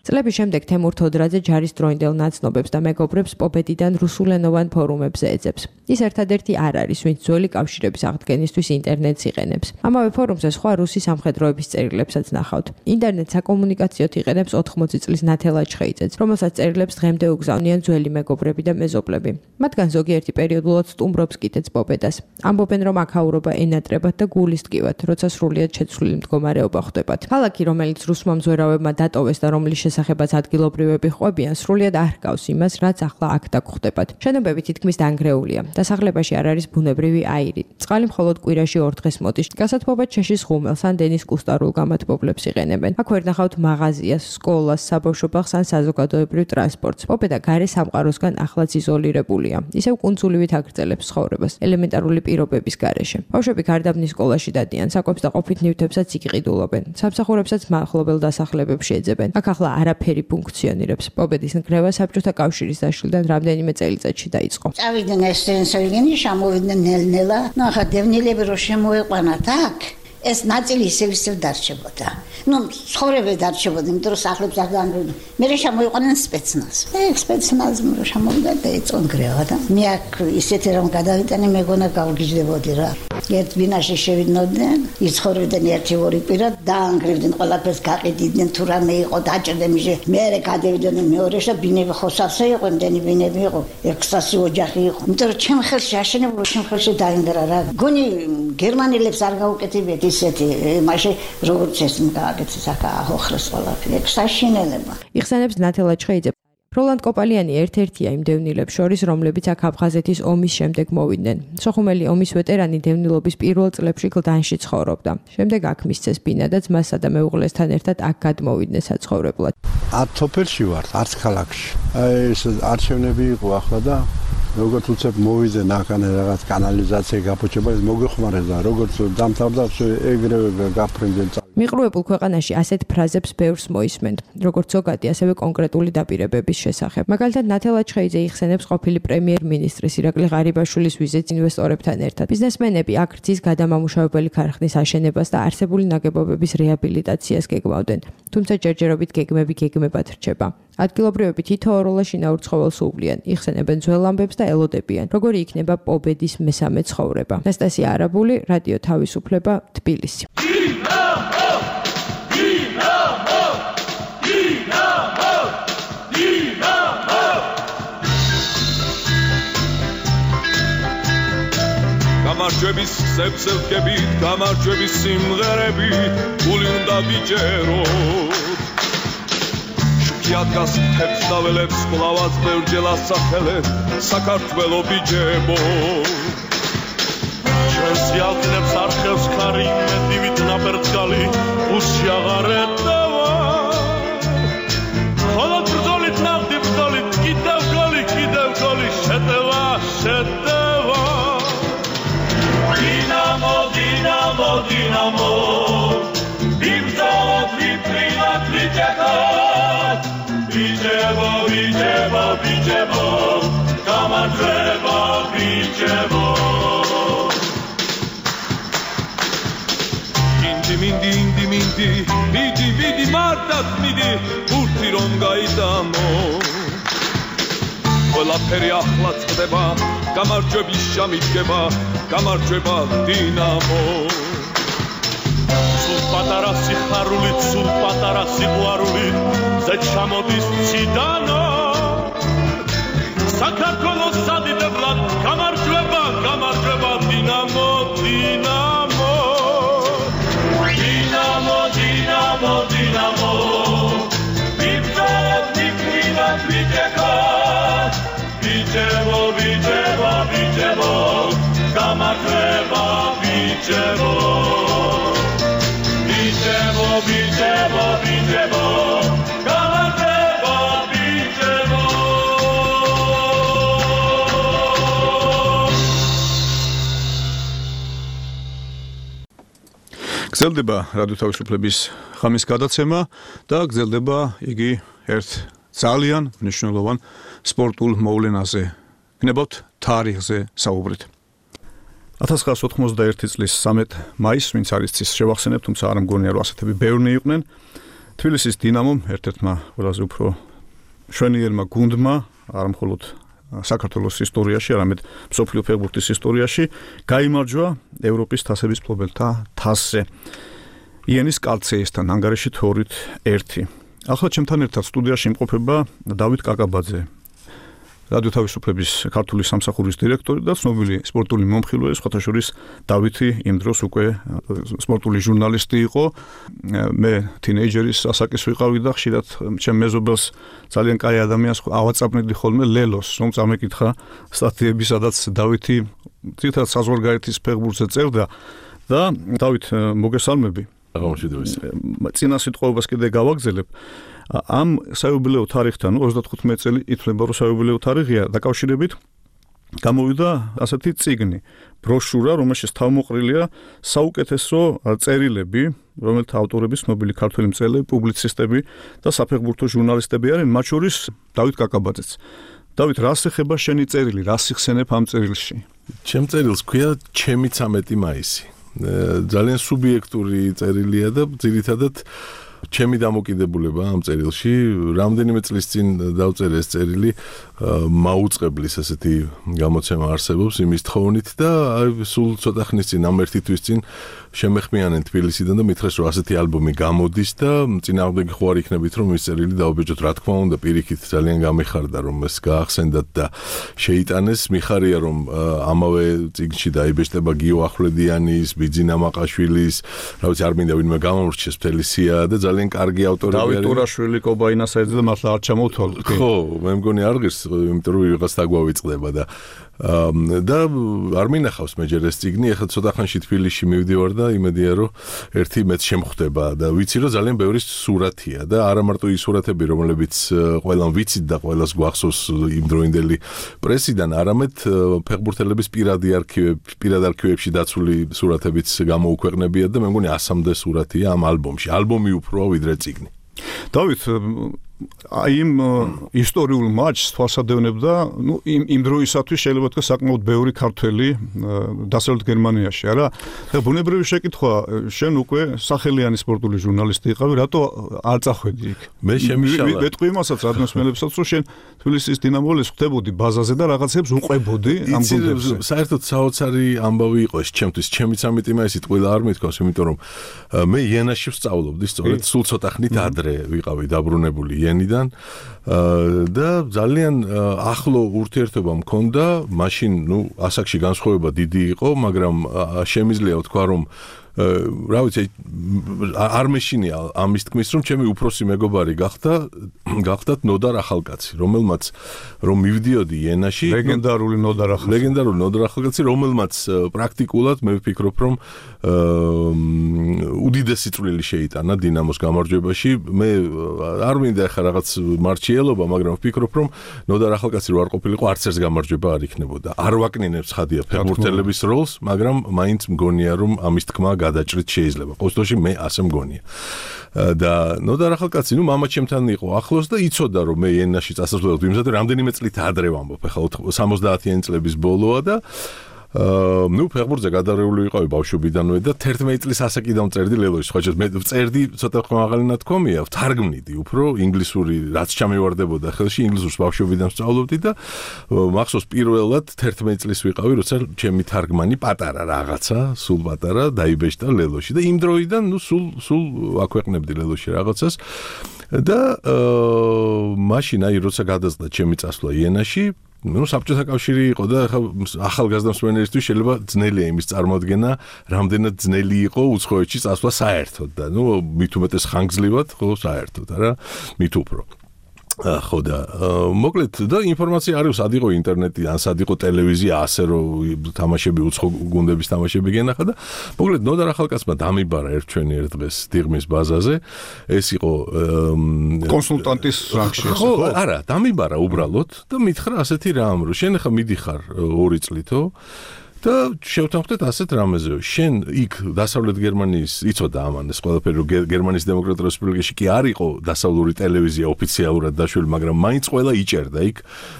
წლების შემდეგ თემურ თოდრაძე ჯარის დროინდელ ნაცნობებს და მეგობრებს პობედიდან რუსულენოვან ფორუმებზე ეძებს. ის ერთადერთი არ არის, ვინც ძველი კავშირების აღდგენისთვის ინტერნეტს იყენებს. ამავე ფორუმზე სხვა რუსი სამხედროების წერილებსაც ნახავთ. ინტერნეტს საკომუნიკაციოდ იყენებს ოთხმოცი წლის ნათელა ჩხეიძეც, რომელსაც წერილებს დღემდე უგზავნიან ძველი მეგობრები და მეზობლები. მათგან ზოგიერთი პერიოდულად სტუმრობს კიდეც პობედას. ამბობენ, რომ აქაურობა ენატრებათ და გულის ტკივათ, როცა სრულიად შეცვლილი მდგომარეობა ხვდებათ. ქალაქი, რომელიც რუსმა მზვერავებმა დატოვეს და რომლის შესახებაც ადგილობრივები ყვებიან, სრულიად არ ჰგავს იმას, რაც ახლა აქ დაგხვდებათ. შენობები თითქმის დანგრეულია. დასახლებაში არ არის ბუნებრივი აირი. წყალი მხოლოდ კვირაში ორ დღეს მოდის. გასათბობად შეშის ღუმელს ან დენის კუსტარულ გამათბობლებს იყენებენ. აქ ვერ ნახავთ მაღაზიას, სკოლას, საბავშვო ბაღს ან საზოგადოებრივ ტრანსპორტს. პობედა გარე სამყაროსგან ახლაც იზოლირებულია. ისევ კუნძულივით აგრძელებს ცხოვრებას ელემენტარული პირობების გარეშე. ბავშვები გარდაბნის სკოლაში დადიან, საკვებს და ყოფით ნივთებსაც იყიდულობენ. სამსახურებსაც მახლობელ დასახლებებში ეძებენ. აქ ახლა არაფერი ფუნქციონირებს. პობედის ნგრევა საბჭოთა კავშირის დაშლიდან რამდენიმე წელიწადში დაიწყო. წავიდნენ ესენსოიგენი, შემოვიდნენ ნელ-ნელა. ნუ ახლა დევნილები რო შემოეყვანათ აქ, ეს ნაწილი ისევ ისევ დარჩებოდა. ნუ ცხოვრება დარჩებოდა, იმიტომ რომ სახლებს არ დაანგრევდნენ. მე შემოიყვანენ სპეცნაზს. ეს სპეცნაზი რო შემოვიდა და ეწონ გრევა და მე აქ ისეთი რომ გადავიტანე, მეგონა გავგიჟდებოდი რა. ერთ ბინაში შევიდნოდნენ, იცხოვრებდნენ ერთი ორი კვირა, დაანგრევდნენ ყველაფერს, გაყიდიდნენ თუ რამე იყო, დაჭერდნენ მიშე. მე გადავიდნენ მეორეში და ბინები ხოსავსე იყო, იმდენი ბინები იყო, ექვსასი ოჯახი იყო. იმიტომ რომ ჩემ ხელში აშენებულ, ჩემ ხელში დაინგრა რა. გონი გერმანელებს არ გაუკეთებიათ ისეთი, მაშინ როგორც ეს გააკეთეს აქ აოხრეს ყველაფერი, ეგ საშინელება. იხსენებს ნათელა ჩხეიძე. როლანდ კოპალიანი ერთ-ერთია იმ დევნილებს შორის, რომლებიც აქ აფხაზეთის ომის შემდეგ მოვიდნენ. სოხუმელი ომის ვეტერანი დევნილობის პირველ წლებში გლდანში ცხოვრობდა. შემდეგ აქ მისცეს ბინა და ძმასა და მეუღლესთან ერთად აქ გადმოვიდნენ საცხოვრებლად. ათ სოფელში ვართ, არც ქალაქში. აი ეს არჩევნები იყო ახლა და როგორც უცებ მოვიდნენ აქანე რაღაც კანალიზაცია გაფუჭება, ეს მოგეხმარება, როგორც დამთავრდა, ეგრევე გაფრინდნენ. მიყრუებულ ქვეყანაში ასეთ ფრაზებს ბევრს მოისმენთ, როგორც ზოგადი, ასევე კონკრეტული დაპირებების შესახებ. მაგალითად, ნათელა ჩხეიძე იხსენებს ყოფილი პრემიერ-მინისტრის ირაკლი ღარიბაშვილის ვიზიტს ინვესტორებთან ერთად. ბიზნესმენები აქ რძის გადამამუშავებელი ქარხნის აშენებას და არსებული ნაგებობების რეაბილიტაციას გეგმავდნენ. თუმცა ჯერჯერობით გეგმები გეგმებად რჩება. ადგილობრივები თითოეულ შინაურ ცხოველს უვლიან, იხსენებენ ძველ ამბებს და ელოდებიან, როგორი იქნება პობედის მესამე ცხოვრება. ნასტასია არაბული, რადიო თავისუფლება, თბილისი. გამარჯვების ხსებზე ვდგებით, გამარჯვების სიმღერებით, გული უნდა ვიჯეროთ. შუქიად გასთებს და ველებს, კვლავაც ბევრჯერ ასახელებ, საქართველო ბიჯებო. ჩვენს იალთნებს არხევს ქარი, მეტივით ნაპერწკალი, უსში აღარ ეტევა. ხოლოდ ბრძოლით ნახდი ბრძოლით, კიდევ გოლი, კიდევ გოლი, შეტევა, შეტევა. დინამო, დინამო, დინამო, ვიბრძოლოთ, ვიფრინოთ, ვიჯექოთ, ვიჯებო, ვიჯებო, ვიჯებო, გამარჯვება ვიჯებო. მინდი, მინდი, მინდი, მინდი, მიდი, მიდი, მარტად მიდი, ბურთი რომ გაიდამო. ყველაფერი ახლა წდება, გამარჯვების ჟამი დგება, გამარჯვება დინამო. სულ პატარა სიხარულით, სულ პატარა სიყვარულით, ზე ჩამოდის ციდანო. საქართველოს სადიდებლად, გამარჯვება, გამარჯვება დინამო, დინამო. დინამო, დინამო, დინამო, ვიბრძოლოთ, ვიფრინოთ, ვიჯექოთ, ვიჯებო, ვიჯებო, ვიჯებო, გამარჯვება ვიჯებო. ვიჯებო, ვიჯებო, ვიჯებო, გამარჯვება ვიჯებო. გრძელდება რადიო თავისუფლების ხამის გადაცემა და გრძელდება იგი ერთ ძალიან მნიშვნელოვან სპორტულ მოვლენაზე. გნებავთ თარიღზე საუბრით. ათას ცხრაას ოთხმოცდაერთი წლის სამედ მაისს, ვინც არის ის შევახსენებ, თუმცა არ მგონია რომ ასეთები ბევრნი იყვნენ. თბილისის დინამომ ერთ-ერთმა ყველაზე უფრო შვენიერმა გუნდმა არა მხოლოდ საქართველოს ისტორიაში, არამედ მსოფლიო ფეხბურთის ისტორიაში გაიმარჯვა ევროპის თასების მფლობელთა თასზე. იანის კალცეისთან ანგარიში თორით ერთი. ახლა ჩემთან ერთად სტუდიაში იმყოფება დავით კაკაბაძე, რადიო თავისუფლების ქართული სამსახურის დირექტორი და ცნობილი სპორტული მომხილველი, სხვათა შორის დავითი იმ დროს უკვე სპორტული ჟურნალისტი იყო. მე თინეიჯერის ასაკის ვიყავი და ხშირად ჩემ მეზობელს ძალიან კაი ადამიანს ავაწაბნიდი ხოლმე ლელოს, რომ წამეკითხა სტატიები, სადაც დავითი თითქოს საზღვარგარეთის ფეხბურთზე წერდა და დავით მოგესალმები. წინა სიტყვას კიდე გავაგზელებ. ამ საიუბილეო თარიღთან, ოცდათხუთმეტი წელი ითვლება, რომ საიუბილეო თარიღია, დაკავშირებით გამოვიდა ასეთი წიგნი, ბროშურა, რომელშიც თავმოყრილია საუკეთესო წერილები, რომელთა ავტორები ცნობილი ქართველი მწერლები, პუბლიცისტები და საფეხბურთო ჟურნალისტები არიან, მათ შორის დავით კაკაბაძეც. დავით, რას ეხება შენი წერილი, რას იხსენებ ამ წერილში? ჩემ წერილს ქვია ჩემი ცამეტი მაისი. ძალიან სუბიექტური წერილია და ძირითადად ჩემი დამოკიდებულება ამ წერილში, რამდენიმე წლის წინ დავწერე ეს წერილი, მაუწყებლის ასეთი გამოცემა არსებობს იმის თხოვნით და სულ ცოტა ხნის წინ, ამ ერთი თვის წინ შემეხმიანენ თბილისიდან და მითხრეს, რომ ასეთი ალბომი გამოდის და წინააღმდეგი ხო არ იქნებით, რომ ეს წერილი დაობეჯოთ, რა თქმა უნდა, პირიქით ძალიან გამიხარდა, რომ ეს გაახსენდათ და შეიტანეს. მიხარია, რომ ამავე წიგნში დაიბეჭდება გიო ახვლედიანის, ბიძინა მაყაშვილის, რა ვიცი, არ მინდა ვინმე გამომრჩეს მთელი სია და ძალიან კარგი ავტორები არიან. დავით ტურაშვილი, კობაინასაიძე და მართლა არ ჩამოვთვალოთ. ხო, მე მგონი არ ღირს, იმიტომ რომ ვიღაც დაგვავიწყდება და და არ მინახავს მე ჯერ ეს წიგნი, ახლა ცოტა ხანში თბილისში მივდივარ და იმედია რომ ერთი მეც შემხვდება და ვიცი რომ ძალიან ბევრი სურათია და არა მარტო ის სურათები, რომლებიც ყველამ ვიცით და ყველას გვახსოვს იმდროინდელი პრესიდან, არამედ ფეხბურთელების პირადი არქივები, პირად არქივებში დაცული სურათებიც გამოუქვეყნებიათ და მე მგონი ასამდე სურათია ამ ალბომში. ალბომი უფროა ვიდრე წიგნი. დავით, აი იმ ისტორიულ მატჩს თვალსადევნებდა, ну, იმ იმ დროისათვის შეიძლება თქვა საკმაოდ ბევრი ქართველი დასავლეთ გერმანიაში, არა? და ბუნებრივი შეკითხვა, შენ უკვე სახელიანი სპორტული ჟურნალისტი იყავი, რატო არ წახვედი იქ? მე შემიშალა. მეთქვი იმასაც რადიოსმელებსაც, რომ შენ თბილისის დინამოლის ხვდებოდი ბაზაზე და რაღაცებს უყვებოდი ამ გუნდებზე. საერთოდ საოცარი ამბავი იყო ეს ჩემთვის, ჩემი ცამეტი მაისი ტყუილა არ მithქვას, იმიტომ რომ მე იანაში ვსწავლობდი, სწორედ სულ ცოტა ხნით ადრე ვიყავი დაბრუნებული იანიდან და ძალიან ახლო ურთიერთობა მქონდა, მაშინ, ну, ასაკში განსხვავება დიდი იყო, მაგრამ შემიძლია ვთქვა, რომ რა ვიცი, არ მეშინია ამის თქმის, რომ ჩემი უფროსი მეგობარი გახდა, გახდათ ნოდარ ახალკაცი, რომელმაც რომ მივდიოდი იანაში, ლეგენდარული ნოდარ ახალკაცი, ლეგენდარული ნოდარ ახალკაცი, რომელმაც პრაქტიკულად მე ვფიქრობ, რომ უდიდესი წვლილი შეიტანა დინამოს გამარჯვებაში. მე არ მინდა ახლა რაღაც მარჩიელობა, მაგრამ ვფიქრობ, რომ ნოდარ ახალკაცი რო არ ყოფილიყო, არც ერთ გამარჯვება არ იქნებოდა. არ ვაკნინებს ხადია ფეხბურთელების როლს, მაგრამ მაინც მგონია, რომ ამის თქმა გადაჭრით შეიძლება. ყოველთვის მე ასე მგონია. და ნოდარ ახალკაცი, ну, მამა ჩემთან იყო ახლოს და იცოდა, რომ მე იანაში წასასვლელად ვიმზადე, რამდენიმე წლით ადრე ვამბობ, ახლა სამოცდაათიანი წლების ბოლოა და აა ნუ ფეხბურთზე გადარეული ვიყავი ბავშვობიდანვე და თერთმეტი წლის ასაკიდან წერდი ლელოში, ხო, მე წერდი ცოტა ხმაღალი ნათქვამია, ვთარგმნიდი უფრო ინგლისური, რაც ჩამევარდებოდა ხელში, ინგლისურს ბავშვობიდან ვსწავლობდი და მახსოვს პირველად თერთმეტი წლის ვიყავი, როცა ჩემი თარგმანი პატარა რაღაცა, სულ პატარა დაიბეჭდა ლელოში და იმ დროიდან ნუ სულ სულ აქვეყნებდი ლელოში რაღაცას და აა მაშინ აი როცა გადაწყდა ჩემი წასვლა იანაში, ну, საბჭოთა კავშირი იყო და ახლა ახალგაზრდა მსმენელისთვის შეიძლება ძნელია იმის წარმოადგენა, რამდენად ძნელი იყო უცხოეთში წასვლა საერთოდ და ну, მით უმეტეს ხანგრძლივად, ხო, საერთოდ, არა? მით უფრო. ხო და მოკლედ და ინფორმაცია არის, სად იყო ინტერნეტი, ან სად იყო ტელევიზია, ასე რომ თამაშები, უცხო გუნდების თამაშები გენახა და მოკლედ ნოდარ ახალკაცმა დამიბარა ერთჩვენიერ დღეს დიღმის ბაზაზე. ეს იყო კონსულტანტის რანგში. ხო, არა, დამიბარა უბრალოდ და მითხრა ასეთი რამ, რომ შენ ახლა მიდიხარ ორი წლითო და შევთანხმდეთ ასეთ რამეზე. შენ იქ დასავლეთ გერმანიის იცოდა ამან ეს ყველაფერი რომ გერმანიის დემოკრატიულ რესპუბლიკაში კი არ იყო დასავლური ტელევიზია ოფიციალურად დაშველი, მაგრამ მაინც ყველა იჭერდა იქ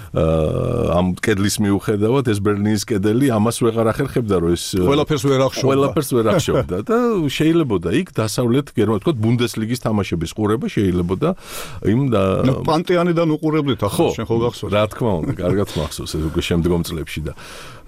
ამ კედლის მიუხედავად ეს ბერლინის კედელი ამას ვეღარ ახერხებდა რომ ეს ყველაფერს ვერ ახშობდა. ყველაფერს ვერ ახშობდა და შეიძლებოდა იქ დასავლეთ გერმანიის თქო ბუნდესლიგის თამაშების ყურება შეიძლებოდა იმ და ნუ პანტეონიდან უყურებლით ახლა შენ ხო გახსოვს? რა თქმა უნდა, კარგად მახსოვს ეს უკვე შემდგომ წლებში და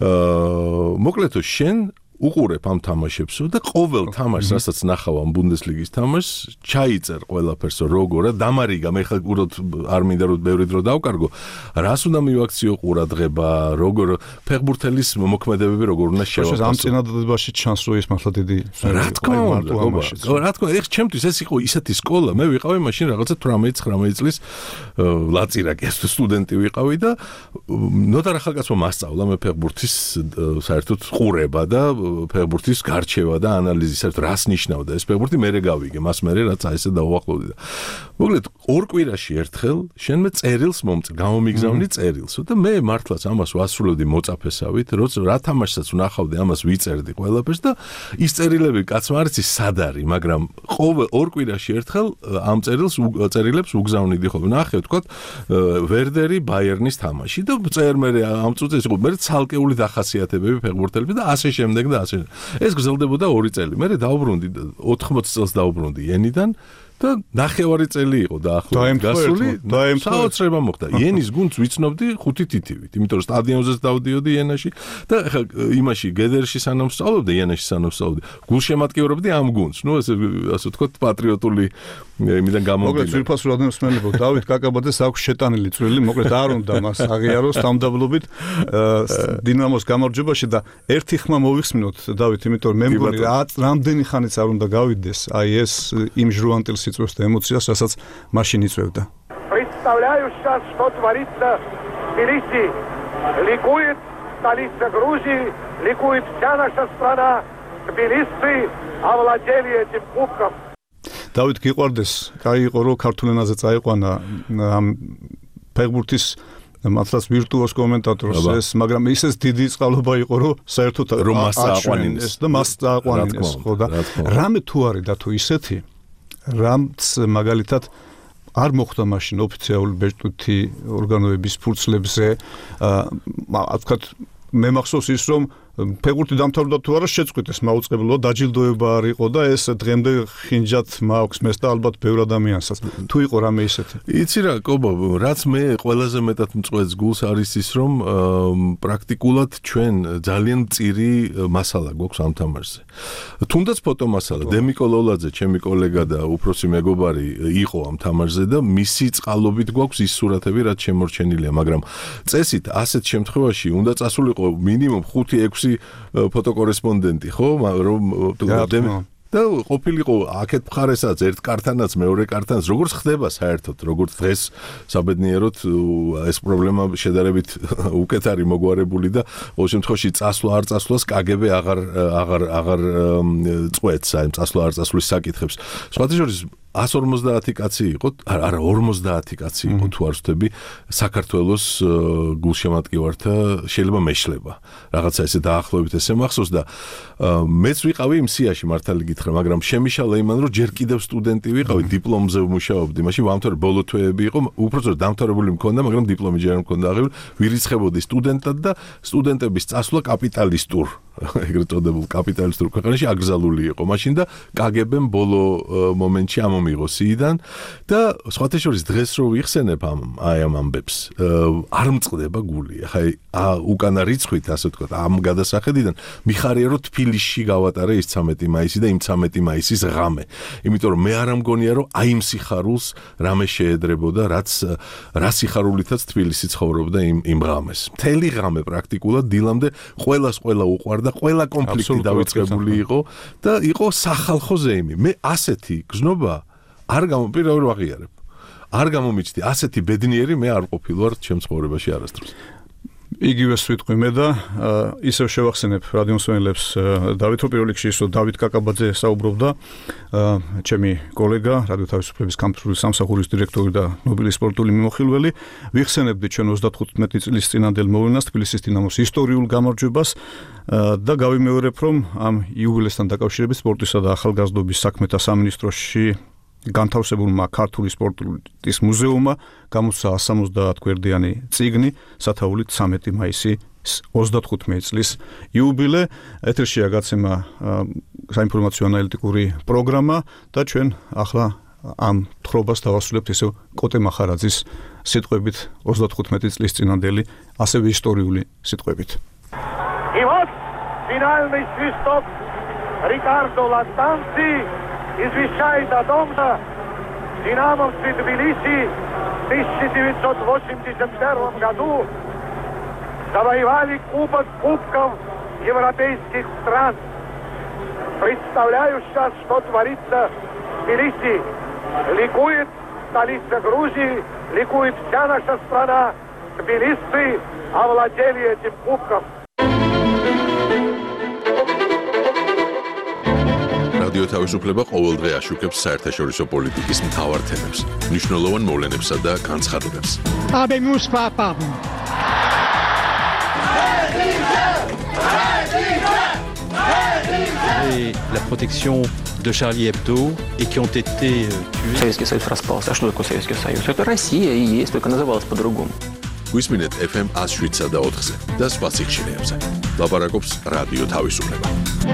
აა მოკლედ შენ უყურებ ამ თამაშებსო და ყოველ თამაშს, რასაც ნახავ ამ ბუნდესლიგის თამაშს, ჩაიწერ ყველაფერს როგორ და დამარიგა, მე ხა ყუროთ არ მინდა რომ ბევრი დრო დავკარგო, რას უნდა მივაქციო ყურადღება, როგორ ფეხბურთელის მოქმედებები როგორ უნდა შევაფასო. ამ წინადადებაში ჩანს რომ ის მართლა დიდი რა თქმა უნდა, რა თქმა უნდა, ეხ ჩემთვის ეს იყო ისეთი სკოლა, მე ვიყავი მაშინ რაღაცა თვრამეტი ცხრამეტი წლის ლაწირაკი, ეს სტუდენტი ვიყავი და ნოტარ ახალგაზრდა მასწავლა მე ფეხბურთის საერთოდ ყურება და ფეხბურთის გარჩევა და ანალიზი საერთოდ რას ნიშნავდა ეს ფეხბურთი მე გავიგე მას მე რაც აესა დაუახლოვდი და მოკლედ ორ კვირაში ერთხელ შენ მე წერილს მომწ გამომიგზავნი წერილსო და მე მართლაც ამას ვასრულებდი მოწაფესავით როცა რა თამაშსაც ვნახავდი ამას ვიწერდი ყველაფერს და ის წერილები კაცმა არ იცის სად არის მაგრამ ყოველ ორ კვირაში ერთხელ ამ წერილს წერილებს უგზავნიდი ხოლმე ნახე თქვა ვერდერი ბაიერნის თამაში და წერ მე ამ წუთის იყო მე ცალკეული დახასიათებები ფეხბურთელები და ასე შემდეგ და ასე ეს გრძელდებოდა ორი წელი მე დაუბრუნდი ოთხმოცი წელს დაუბრუნდი ენიდან და ნახევარი წელი იყო დაახლოებით გასული საოცრება მოხდა იენის გუნდს ვიცნობდი ხუთი თითივით იმიტომ რომ სტადიონზეც დავდიოდი იენაში და ხა იმაში გედერში სანამ სწავლობდი იენაში სანამ სწავლობდი გულშემატკივრობდი ამ გუნდს ნუ ესე ასე ვთქვათ პატრიოტული იმიდან გამომდინარე მოკლედ ძვირფასურად მსმენელებო დავით კაკაბაძეს აქვს შეტანილი წვლილი მოკლედ არ უნდა მას აღიაროს თამდაბლობით დინამოს გამარჯვებაში და ერთი ხმა მოვიხსნოთ დავით იმიტომ რომ მე მგონი რამდენი ხანიც არ უნდა გავიდეს აი ეს იმ ჟრუანტილს იწვევს და ემოციას, რასაც მაშინ იწვევდა. Представляю сейчас, что творится в Тбилиси. Ликует столица Грузии, ликует вся наша страна. Тбилисцы овладели этим кубком. დავით გიყვარდეს, კაი იყო რომ ქართულ ენაზე წაიყვანა ამ ფეხბურთის მართლაც ვირტუოზ კომენტატორს ეს, მაგრამ ისეს დიდი წყალობა იყო რომ საერთოდ რომ მას აყვანინეს და მას აყვანინეს, ხო და რამე თუ არის და თუ ისეთი რამც მაგალითად არ მოხდა მაშინ ოფიციალური ბეჭდვითი ორგანოების ფურცლებზე აა ვთქვათ მე მახსოვს ის რომ ფეხბურთი დამთავრდა თუ არა შეწყვიტეს ეს მაუწყებლობა დაჯილდოება არ იყო და ეს დღემდე ხინჯად მაქვს მეს და ალბათ ბევრ ადამიანსაც თუ იყო რამე ისეთი იცი რა კობო რაც მე ყველაზე მეტად მწყვეტს გულს არის ის რომ პრაქტიკულად ჩვენ ძალიან მწირი მასალა გვაქვს ამ თამაშზე თუნდაც ფოტო მასალა დემიკო ლოლაძე ჩემი კოლეგა და უფროსი მეგობარი იყო ამ თამაშზე და მისი წყალობით გვაქვს ის სურათები რაც შემორჩენილია მაგრამ წესით ასეთ შემთხვევაში უნდა წასულიყო მინიმუმ ხუთი ექვსი ფოტოკორესპონდენტი ხო რომ და ყოფილიყო აქეთ მხარესაც ერთ კარტანაც მეორე კარტანაც როგორც ხდება საერთოდ როგორც დღეს საბედნიეროდ ეს პრობლემა შედარებით უკეთ არის მოგვარებული და ყოველ შემთხვევაში წასვლა არ წასვლას კაგები აღარ აღარ აღარ წვეთს აი წასვლა არ წასვლის საკითხებს სხვათა შორის one fifty კაცი იყო, არა ორმოცდაათი კაცი იყო თუ არ ვთქვი, საქართველოს გულშემატკივართა შეიძლება მეშლება. რაღაცა ესე დაახლოებით ესე მახსოვს და მეც ვიყავი იმ სიაში მართალი გითხრა, მაგრამ შემიშალა იმან რომ ჯერ კიდევ სტუდენტი ვიყავი, დიპლომზე ვმუშაობდი. მაშინ ვამთავრე ბოლო თვეები იყო, უпростоროდ დამთავრებული მქონდა, მაგრამ დიპლომი ჯერ არ მქონდა აღებული, ვირიცხებოდი სტუდენტად და სტუდენტების წასვლა კაპიტალისტურ ეგრეთ წოდებულ კაპიტალისტურ ქვეყანაში აკრძალული იყო. მაშინ და კაგებემ ბოლო მომენტში ამომიღო სიიდან და სხვათა შორის დღეს რო ვიხსენებ ამ აი ამ ამბებს არ მწყდება გული. ახლა უკანა რიცხვით ასე ვთქვათ, ამ გადასახედიდან მიხარია რომ თბილისში გავატარე ის ცამეტი მაისი და იმ ცამეტი მაისის ღამე. იმიტომ რომ მე არ ამგონია რომ აი იმ სიხარულს რამე შეედრებოდა, რაც რა სიხარულითაც თბილისი ცხოვრობდა იმ იმ ღამეს. მთელი ღამე პრაქტიკულად დილამდე ყველას ყველა უყვარდა ყველა კონფლიქტი დავიწყებული იყო და იყო სახალხო ზეიმი. მე ასეთი გზნობა არ გამომპირაო ვაღიარებ. არ გამომიჩნდი ასეთი ბედნიერი მე არ ყოფილვარ ჩემ ცხოვრებაში არასდროს. იგივეს ვიტყვი მე და ისევ შევახსენებ რადიომსმენელებს დავით რო პირველ რიგში ისო დავით კაკაბაძე საუბრობდა ჩემი კოლეგა რადიო თავისუფლების კამპუსის სამსახურის დირექტორი და ნობელის სპორტული მიმოხილველი ვიხსენებდი ჩვენ ოცდათხუთმეტი წლის წინანდელ მოვლენას თბილისის დინამოს ისტორიულ გამარჯვებას და გავიმეორებ რომ ამ იუბილესთან დაკავშირებით სპორტისა და ახალგაზრდობის საქმეთა სამინისტროში განთავსებულმა ქართული სპორტის მუზეუმმა გამოსცა სამოცდაათ გვერდიანი წიგნი სათაურით ცამეტი მაისი ოცდათხუთმეტი წლის იუბილე ეთერშია გაცემა საინფორმაციო ანალიტიკური პროგრამა და ჩვენ ახლა ამ თხრობას დავასრულებთ ისევ კოტე მახარაძის სიტყვებით ოცდათხუთმეტი წლის წინანდელი ასევე ისტორიული სიტყვებით И вот финальный свисток Рикардо Латанци извещает о том, что динамовцы Тбилиси в тысяча девятьсот восемьдесят первом году завоевали кубок кубков европейских стран. Представляю сейчас, что творится в Тбилиси. Ликует столица Грузии, ликует вся наша страна. Тбилисцы овладели этим кубком. რადიო თავისუფლება ყოველდღე აშუქებს საერთაშორისო პოლიტიკის მთავარ თემებს, მნიშვნელოვან მოვლენებსა და განცხადებებს. Habemus papam. Et la protection de Charlie Hebdo et qui ont été tués. Советский Союз распался. А что такое Советский Союз? Это Россия и есть, только называлась по-другому. გვისმინეთ эф эм one oh seven და four-ზე და სხვა სიხშირეებზე. ლაპარაკობს რადიო თავისუფლება.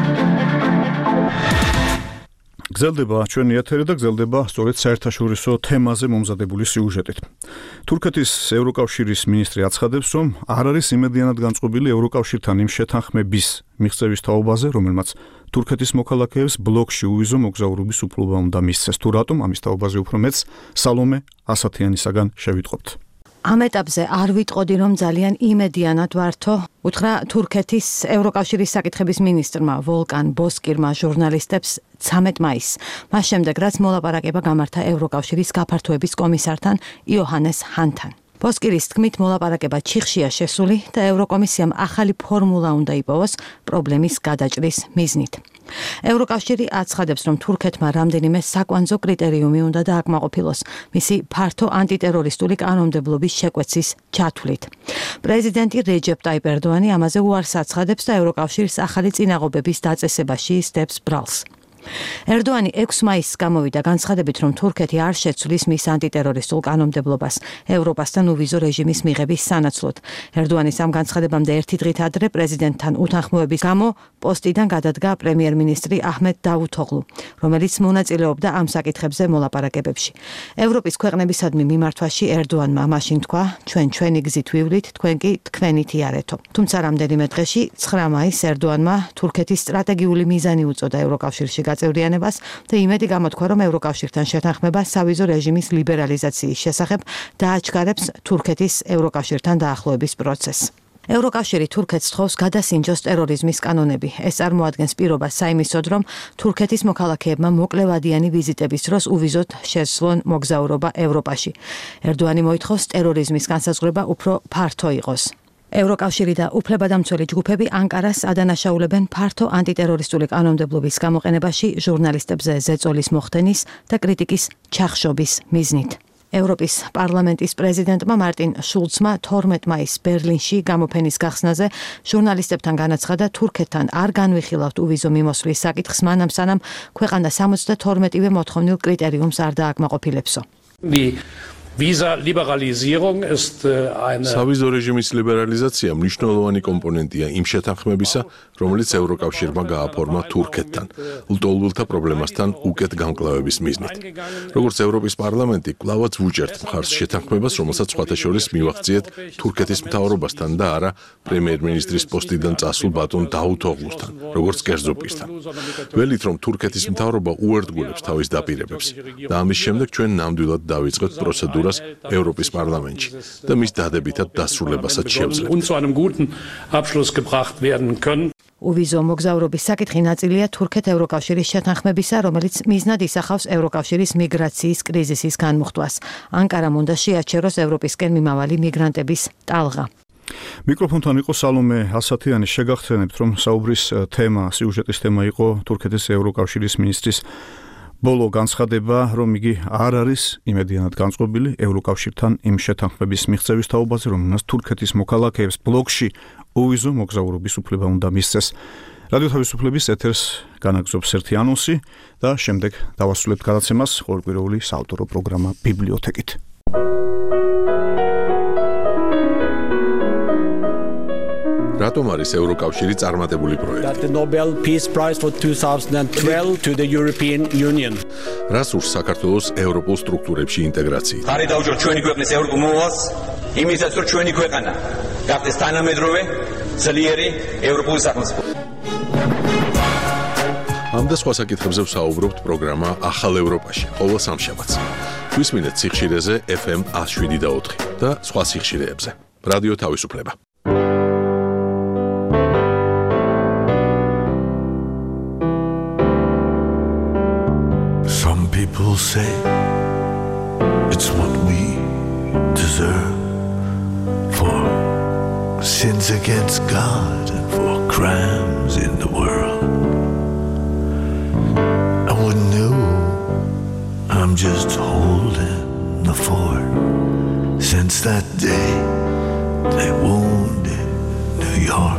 გრძელდება ჩვენი ეთერი და გრძელდება სწორედ საერთაშორისო თემაზე მომზადებული სიუჟეტით. თურქეთის ევროკავშირის მინისტრი აცხადებს, რომ არ არის იმედიანად განწყობილი ევროკავშირთან იმ შეთანხმების მიღწევის თაობაზე, რომელმაც თურქეთის მოქალაქეებს ბლოკში უვიზო მოგზაურობის უფლება უნდა მისცეს. თუ რატომ ამის თაობაზე უფრო მეც სალომე ასათიანისაგან შევიტყობთ. ამ ეტაპზე არ ვიტყოდი, რომ ძალიან იმედიანად ვართო, უთხრა თურქეთის ევროკავშირის საკითხების მინისტრმა ვოლკან ბოსკირმა ჟურნალისტებს ცამეტ მაისს. მას შემდეგ, რაც მოლაპარაკება გამართა ევროკავშირის გაფართოების კომისართან იოჰანეს ჰანთან. ბოსკირის თქმით, მოლაპარაკება ჩიხშია შესული და ევროკომისიამ ახალი ფორმულა უნდა იპოვოს პრობლემის გადაჭრის მიზნით. ევროკავშირი აცხადებს, რომ თურქეთმა რამდენიმე საკვანძო კრიტერიუმი უნდა დააკმაყოფილოს მისი ფართო ანტიტერორისტული კანონმდებლობის შეკვეცის ჩათვლით. პრეზიდენტი რეჯეპ ტაიპ ერდოანი ამაზე უარს აცხადებს და ევროკავშირის ახალი წინაღობების დაწესებაში ისდებს ბრალს. ერდოანი ექვსი მაისს გამოვიდა განცხადებით, რომ თურქეთი არ შეცვლის მის ანტიტერორისტულ კანონმდებლობას ევროპასთან უვიზო რეჟიმის მიღების სანაცვლოდ. ერდოანის ამ განცხადებამდე ერთი დღით ადრე პრეზიდენტთან უთანხმოების გამო პოსტიდან გადადგა პრემიერ-მინისტრი აჰმედ დავუთოღლუ, რომელიც მონაწილეობდა ამ საკითხებზე მოლაპარაკებებში. ევროპის ქვეყნებისადმი მიმართვაში ერდოანმა მაშინ თქვა, ჩვენ ჩვენი გზით ვივლით, თქვენ კი თქვენით იარეთო. თუმცა რამდენიმე დღეში ცხრა მაისს ერდოანმა თურქეთის სტრატეგიული მიზანი უწოდა ევროკავშირში გაწევრიანებას და იმედი გამოთქვა, რომ ევროკავშირთან შეთანხმება სავიზო რეჟიმის ლიბერალიზაციის შესახებ დააჩქარებს თურქეთის ევროკავშირთან დაახლოების პროცესს. ევროკავშირი თურქეთს თხოვს გადასინჯოს ტერორიზმის კანონები. ეს წარმოადგენს პირობას საიმისოდ, რომ თურქეთის მოქალაქეებმა მოკლევადიანი ვიზიტების დროს უვიზოთ შესვლონ მოგზაურობა ევროპაში. ერდოანი მოითხოვს ტერორიზმის განსაზღვრება უფრო ფართო იყოს. ევროკავშირი და უფლებადამცველი ჯგუფები ანკარას ადანაშაულებენ ფართო ანტიტერორისტული კანონმდებლობის გამოყენებაში ჟურნალისტებზე ზეწოლის მოხდენის და კრიტიკის ჩახშობის მიზნით. ევროპის პარლამენტის პრეზიდენტმა მარტინ შულცმა თორმეტ მაისს ბერლინში გამოფენის გახსნაზე ჟურნალისტებთან განაცხადა, თურქეთთან არ განვიხილავთ უვიზო მიმოსვლის საკითხს, მანამ სანამ ქვეყანა სამოცდათორმეტივე მოთხოვნილ კრიტერიუმს არ დააკმაყოფილებსო. Visa-Liberalisierung ist eine სავიზო რეჟიმის ლიბერალიზაცია მნიშვნელოვანი კომპონენტია იმ შეთანხმებისა, რომელიც ევროკავშირმა გააფორმა თურქეთთან, ლტოლვილთა პრობლემასთან უკეთ გამკლავების მიზნით. როგორც ევროპის პარლამენტი, კვლავაც ვუჭერთ მხარს შეთანხმებას, რომელსაც სხვათა შორის მივახციეთ თურქეთის მთავრობასთან და არა პრემიერ-მინისტრის პოსტიდან წასულ ბატონ დავუთოღლუსთან, როგორც კერძო პირთან. ველით, რომ თურქეთის მთავრობა უერთგულებს თავის დაპირებებს და ამის შემდეგ ჩვენ ნამდვილად დავიწყეთ პროცედურას ევროპის პარლამენტში და მის დადებითად დასრულებასაც შევძლებ. უვიზო მოგზაურობის საკითხი ნაწილია თურქეთ-ევროკავშირის შეთანხმებისა, რომელიც მიზნად ისახავს ევროკავშირის მიგრაციის კრიზისის განმუხტვას. ანკარამ უნდა შეაჩეროს ევროპისკენ მიმავალი მიგრანტების ტალღა. მიკროფონთან იყო სალომე ასათიანი. შეგახსენებთ, რომ საუბრის თემა, სიუჟეტის თემა იყო თურქეთის ევროკავშირის მინისტრის ბოლო განცხადება, რომ იგი არ არის იმედიანად განწყობილი ევროკავშირთან იმ შეთანხმების მიღწევის თაობაზე, რომელმაც თურქეთის მოქალაქეებს ბლოკში უვიზო მოგზაურობის უფლება უნდა მისცეს. რადიო თავისუფლების ეთერს განაგზობს ერთი ანონსი და შემდეგ დავასრულებთ გადაცემას ყოველკვირეული საავტორო პროგრამა ბიბლიოთეკით. რატომ არის ევროკავშირი წარმატებული პროექტი? That the Nobel Peace Prize for twenty twelve to the European Union. რას ურს საქართველოს ევროპულ სტრუქტურებში ინტეგრაციით? ხარი დაუჯეროთ ჩვენი ქვეყნის ევროპულ მოვალს, იმისაც რომ ჩვენი ქვეყანა გახდეს თანამედროვე, ძლიერი ევროპული სახელმწიფო. ამ და სხვა საკითხებზე ვსაუბრობთ პროგრამა ახალ ევროპაში, ყოველ სამშაბათს. გვისმინეთ სიხშირეზე ეფ ემ one oh seven და four და სხვა სიხშირეებზე. რადიო თავისუფლება. Some people say it's what we deserve for sins against God and for crimes in the world. I wouldn't know, I'm just holding the fort. Since that day they wounded New York.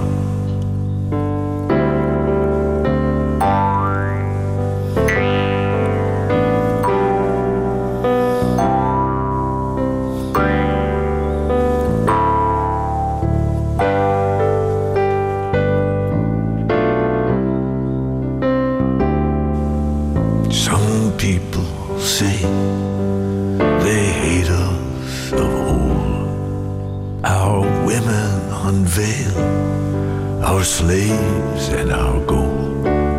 Our slaves and our gold.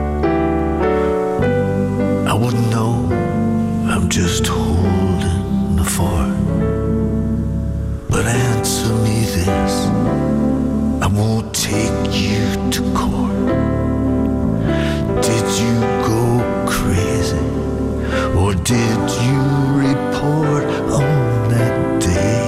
I wouldn't know, I'm just holding the fort. But answer me this, I won't take you to court. Did you go crazy, or did you report on that day?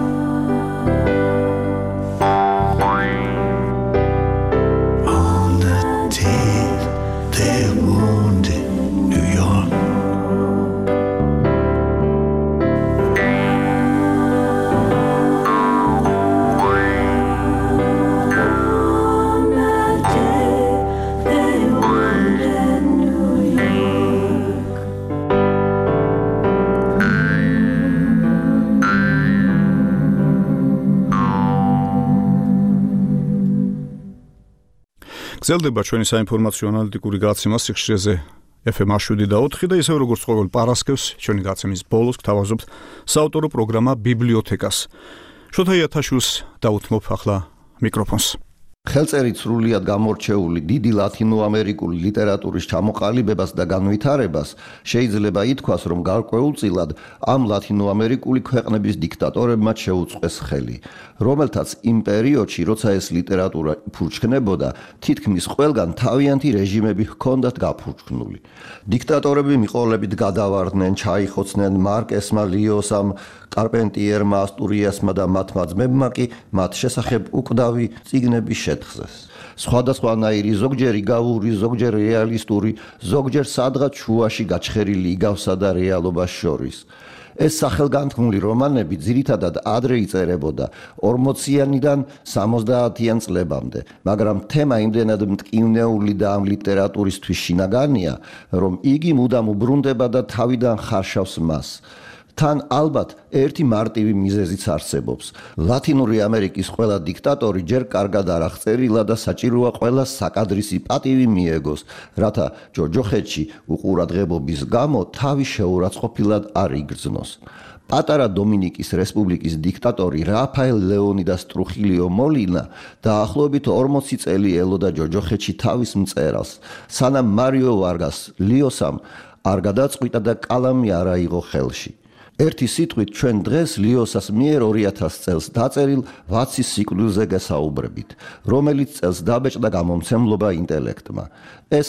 გრძელდება ჩვენი საინფორმაციო ანალიტიკური გადაცემა სიხშირეზე ეფ ემ one oh seven და four და ისევ როგორც ყოველ პარასკევს ჩვენი გადაცემის ბოლოს გთავაზობთ საავტორო პროგრამა ბიბლიოთეკას. შოთა იათაშვილს დაუთმობ ახლა მიკროფონს. ხელწერით სრულიად გამორჩეული დიდი ლათინოამერიკული ლიტერატურის ჩამოყალიბებას და განვითარებას შეიძლება ითქვას, რომ გარკვეულწილად ამ ლათინოამერიკული ქვეყნების დიქტატორებმა შეუწყეს ხელი, რომელთაც იმ პერიოდში, როცა ეს ლიტერატურა ფურჩქნებოდა, თითქმის ყველგან თავიანთი რეჟიმები ჰქონდათ გაფურჩქნული. დიქტატორები მიყოლებით გადავარდნენ, ჩაიხოცნენ მარკესმა, ლიოსამ, კარპენტიერმა, ასტურიასმა და მათმა ძმებმა კი მათ შესახებ უკვდავი წიგნები შეთხზეს. სხვადასხვანაირი, ზოგჯერ იგავური, ზოგჯერ რეალისტური, ზოგჯერ სადღაც შუაში გაჩხერილი იგავსა და რეალობას შორის. ეს სახელგანთქმული რომანები ძირითადად ადრე იწერებოდა ორმოციანიდან სამოცდაათიან წლებამდე, მაგრამ თემა იმდენად მტკივნეული და ამ ლიტერატურისთვის შინაგანია, რომ იგი მუდამ უბრუნდება და თავიდან ხარშავს მას. თან ალბათ ერთი მარტივი მიზეზიც არსებობს. ლათინური ამერიკის ყველა დიქტატორი ჯერ კარგად არ აღწერილა და საჭიროა ყველა საკადრისი პატივი მიეგოს, რათა ჯოჯოხეთში უყურადღებობის გამო თავი შეურაცხყოფილად არ იგრძნოს. პატარა დომინიკის რესპუბლიკის დიქტატორი რაფაელ ლეონიდას ტრუხილიო მოლინა დაახლოებით ორმოცი წელი ელოდა ჯოჯოხეთში თავის მწერალს, სანამ მარიო ვარგას ლიოსამ არ გადაწყვიტა და კალამი არ აიღო ხელში. ერთი სიტყვით ჩვენ დღეს ლიოსას მიერ ორი ათას წელს დაწერილ ვაცის სიკვდილზე გესაუბრებით, რომელიც წელს დაბეჭდა გამომცემლობა ინტელექტმა. ეს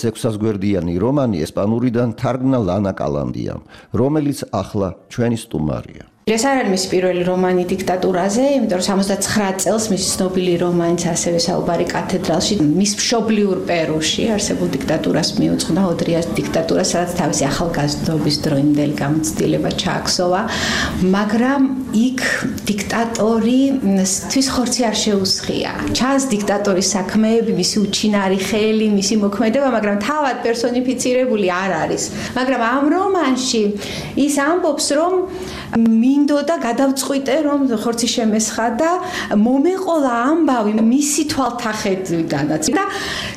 ექვსასგვერდიანი რომანი ესპანურიდან თარგმნა ლანა კალანდიამ, რომელიც ახლა ჩვენი სტუმარია. ეს არ არის მისი პირველი რომანი დიქტატურაზე, იმიტომ რომ სამოცდაცხრა წელს მისი ცნობილი რომანიც ასევე საუბარი კათედრალში მის მშობლიურ პერუში არსებულ დიქტატურას მიუძღვნა, ოდრიას დიქტატურას, სადაც თავისი ახალგაზრდობის დროინდელი გამოცდილება ჩააქსოვა, მაგრამ იქ დიქტატორი თვის ხორცი არ შეუსხია. ჩანს დიქტატორის საქმეები, მისი უჩინარი ხელი, მისი მოქმედება, მაგრამ თავად პერსონიფიცირებული არ არის. მაგრამ ამ რომანში ის ამბობს, რომ მინდოდა გადავწყვიტე რომ ხორცი შემესხა და მომეყოლა ამბავი მისი თვალთახედვიდანაც და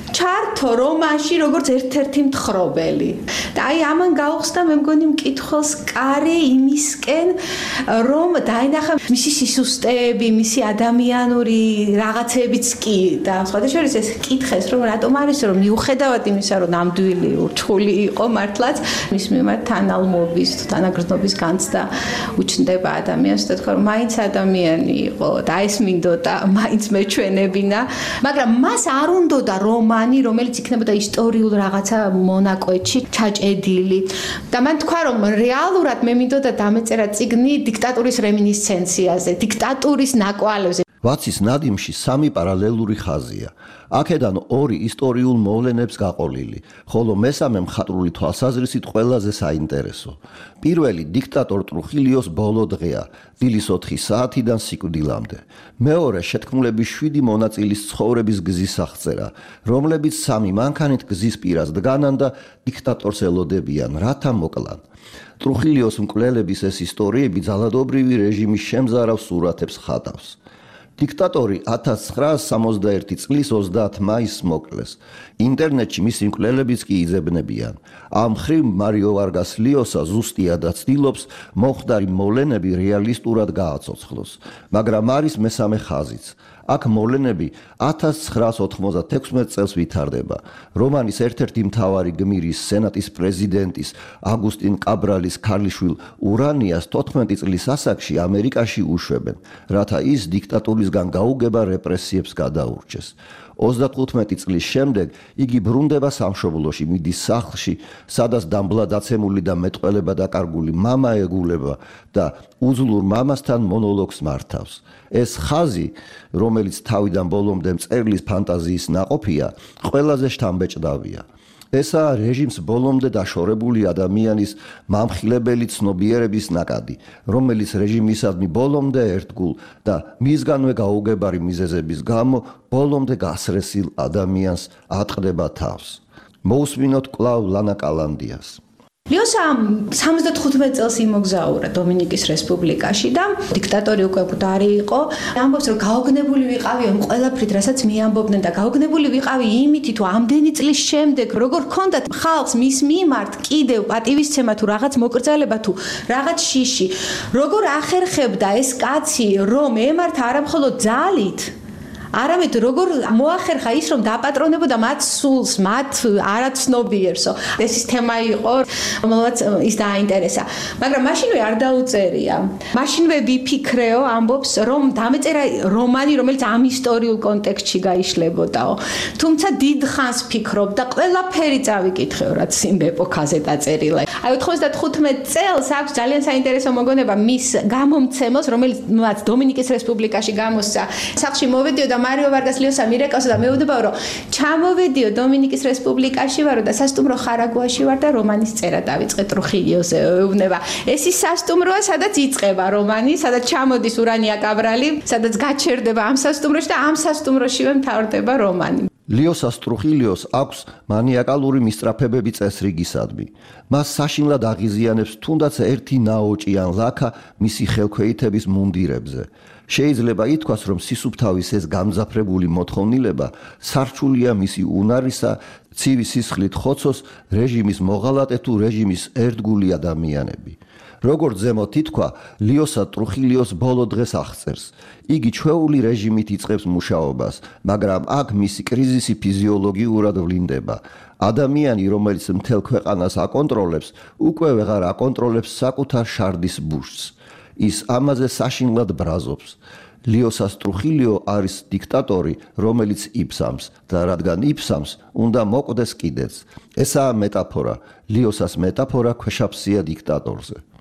ჩართო რომანში როგორც ერთ-ერთი მთხრობელი. და აი ამან გაუხსნა მე მგონი მკითხველს კარი იმისკენ რომ დაინახა მისი სისუსტეები, მისი ადამიანური რაღაცებიც კი და სხვადასხვა ეს კითხეს რომ რატომ არის რომ მიუხედავად იმისა რომ ნამდვილი ურჩხული იყო მართლაც მის მიმართ თანალმობის თანაგრძნობის განცდა უჩნდება ადამიანს და თქვა რომ მაინც ადამიანი იყო და ეს მინდოდა მაინც მეჩვენებინა, მაგრამ მას არ უნდოდა რომანი, რომელიც იქნებოდა ისტორიულ რაღაცა მონაკვეთში ჩაჭედილი. და მან თქვა რომ რეალურად მე მინდოდა დამეწერა წიგნი დიქტატურის რემინისცენციაზე, დიქტატურის ნაკვალებზე. ვაცის ნადიმში სამი პარალელური ხაზია. აქედან ორი ისტორიულ მოვლენებს გაყოლილი, ხოლო მესამე მხატვრული თვალსაზრისით ყველაზე საინტერესო. პირველი დიქტატორ ტრუხილიოს ბოლო დღეა, დილის ოთხი საათიდან სიკვდილამდე. მეორე შეთქმულების შვიდი მონაწილის ცხოვრების გზის აღწერა, რომლებიც სამი მანქანით გზის პირას დგანან და დიქტატორს ელოდებიან, რათა მოკლან. ტრუხილიოს მკვლელების ეს ისტორიები ძალადობრივი რეჟიმის შემზარავ სურათებს ხატავს. დიქტატორი ათას ცხრაას სამოცდაერთი წლის ოცდაათი მაისს მოკლეს. ინტერნეტში მისი მკვლელებიც კი იძებნებიან. ამ მხრივ მარიო ვარგას ლიოსა ზუსტიადაც ცდილობს მომხდარი მოვლენები რეალისტურად გააცოცხლოს, მაგრამ არის მესამე ხაზიც. აქ მოვლენები ათას ცხრაას ოთხმოცდათექვსმეტ წელს ვითარდება. რომანის ერთ-ერთი მთავარი გმირის სენატის პრეზიდენტის აგუსტინ კაბრალის ქალიშვილ ურანიას თოთხმეტი წლის ასაკში ამერიკაში უშვებენ, რათა ის დიქტატურისგან გაუგება რეპრესიებს გადაურჩეს. ოცდათხუთმეტი წლის შემდეგ იგი ბრუნდება სამშობლოში, მიდის სახლში, სადაც დამბლა დაცემული და მეტყველება დაკარგული მამა ეგულება და უძლურ მამასთან მონოლოგს მართავს. ეს ხაზი, რომელიც თავიდან ბოლომდე მწერლის ფანტაზიის ნაყოფია, ყველაზე შთამბეჭდავია. ესაა რეჟიმს ბოლომდე დაშორებული ადამიანის მამხილებელი ცნობიერების ნაკადი, რომელიც რეჟიმისადმი ბოლომდე ერთგულ და მისგანვე გაუგებარი მიზეზების გამო ბოლომდე გასრესილ ადამიანს ატყდება თავს. მოусმინოთ კვლავ ლანა კალანდიას. ლიოსა სამოცდათხუთმეტ წელს იმოგზაურა დომინიკის რესპუბლიკაში და დიქტატორი უკვე მკვდარი იყო. ამბობს რომ გაოგნებული ვიყავი ამ ყველაფრით, რასაც მიამბობდნენ და გაოგნებული ვიყავი იმით, თუ ამდენი წლის შემდეგ როგორ ჰქონდათ ხალხს მის მიმართ კიდევ პატივისცემა თუ რაღაც მოკრძალება თუ რაღაც შიში, როგორ ახერხებდა ეს კაცი რომ ემართა არამხოლოდ ძალით, არამედ როგორ მოახერხა ის რომ დაპატრონებოდა მათ სულს, მათ არაცნობიერსო. ეს ის თემა იყო, რომელსაც ის დააინტერესა. მაგრამ მაშინვე არ დაუწერია. მაშინვე ვიფიქრეო, ამბობს, რომ დამეწერა რომანი, რომელიც ამ ისტორიულ კონტექსტში გაიშლებოდაო. თუმცა დიდ ხანს ფიქრობდა, ყველაფერი წავიკითხეო, რაც იმ ეპოქაზე დაწერილა. აი ოთხმოცდათხუთმეტ წელს აქვს ძალიან საინტერესო მოგონება მის გამომცემელს, რომელიც მათ დომინიკის რესპუბლიკაში გამოსცა. სახლში მოვედიო და მარიო ვარგას ლიოსა მირეკავსა და მეუბნებაო რომ ჩამოვედიო დომინიკის რესპუბლიკაში ვარო და სასტუმრო ხარაგუაში ვარ და რომანის წერა დავიწყე ტრუხილიოზე ეუბნება. ეს ის სასტუმროა, სადაც იწყება რომანი, სადაც ჩამოდის ურანია კაბრალი, სადაც გაჩერდება ამ სასტუმროში და ამ სასტუმროშივე მთავრდება რომანი. ლიოსას ტრუხილიოს აქვს მანიაკალური მისწრაფებები წესრიგისადმი. მას საშინლად აღიზიანებს თუნდაც ერთი ნაოჭი ან ლაქა მისი ხელქვეითების მუნდირებზე. შეიძლება ითქვას, რომ სისუფთავის ეს გამძაფრებული მოთხოვნილება სარჩულია მისი უნარისა, ცივი სისხლით ხოცოს რეჟიმის მოღალატე თუ რეჟიმის ერთგული ადამიანები. როგორც ზემოთ ითქვა, ლიოსა ტრუხილიოს ბოლო დღეს აღწერს. იგი ჩვეული რეჟიმით იწყებს მუშაობას, მაგრამ აქ მისი კრიზისი ფიზიოლოგიურად ვლინდება. ადამიანი, რომელიც მთელ ქვეყანას აკონტროლებს, უკვე ვეღარ აკონტროლებს საკუთარ შარდის ბუშს. ის ამაზე საშინლად ბრაზობს. ლიოსას ტრუხილიო არის დიქტატორი, რომელიც იფსამს და რადგან იფსამს, უნდა მოკვდეს კიდეც. ესაა მეტაფორა, ლიოსას მეტაფორა ქვეშაფსია დიქტატორზე.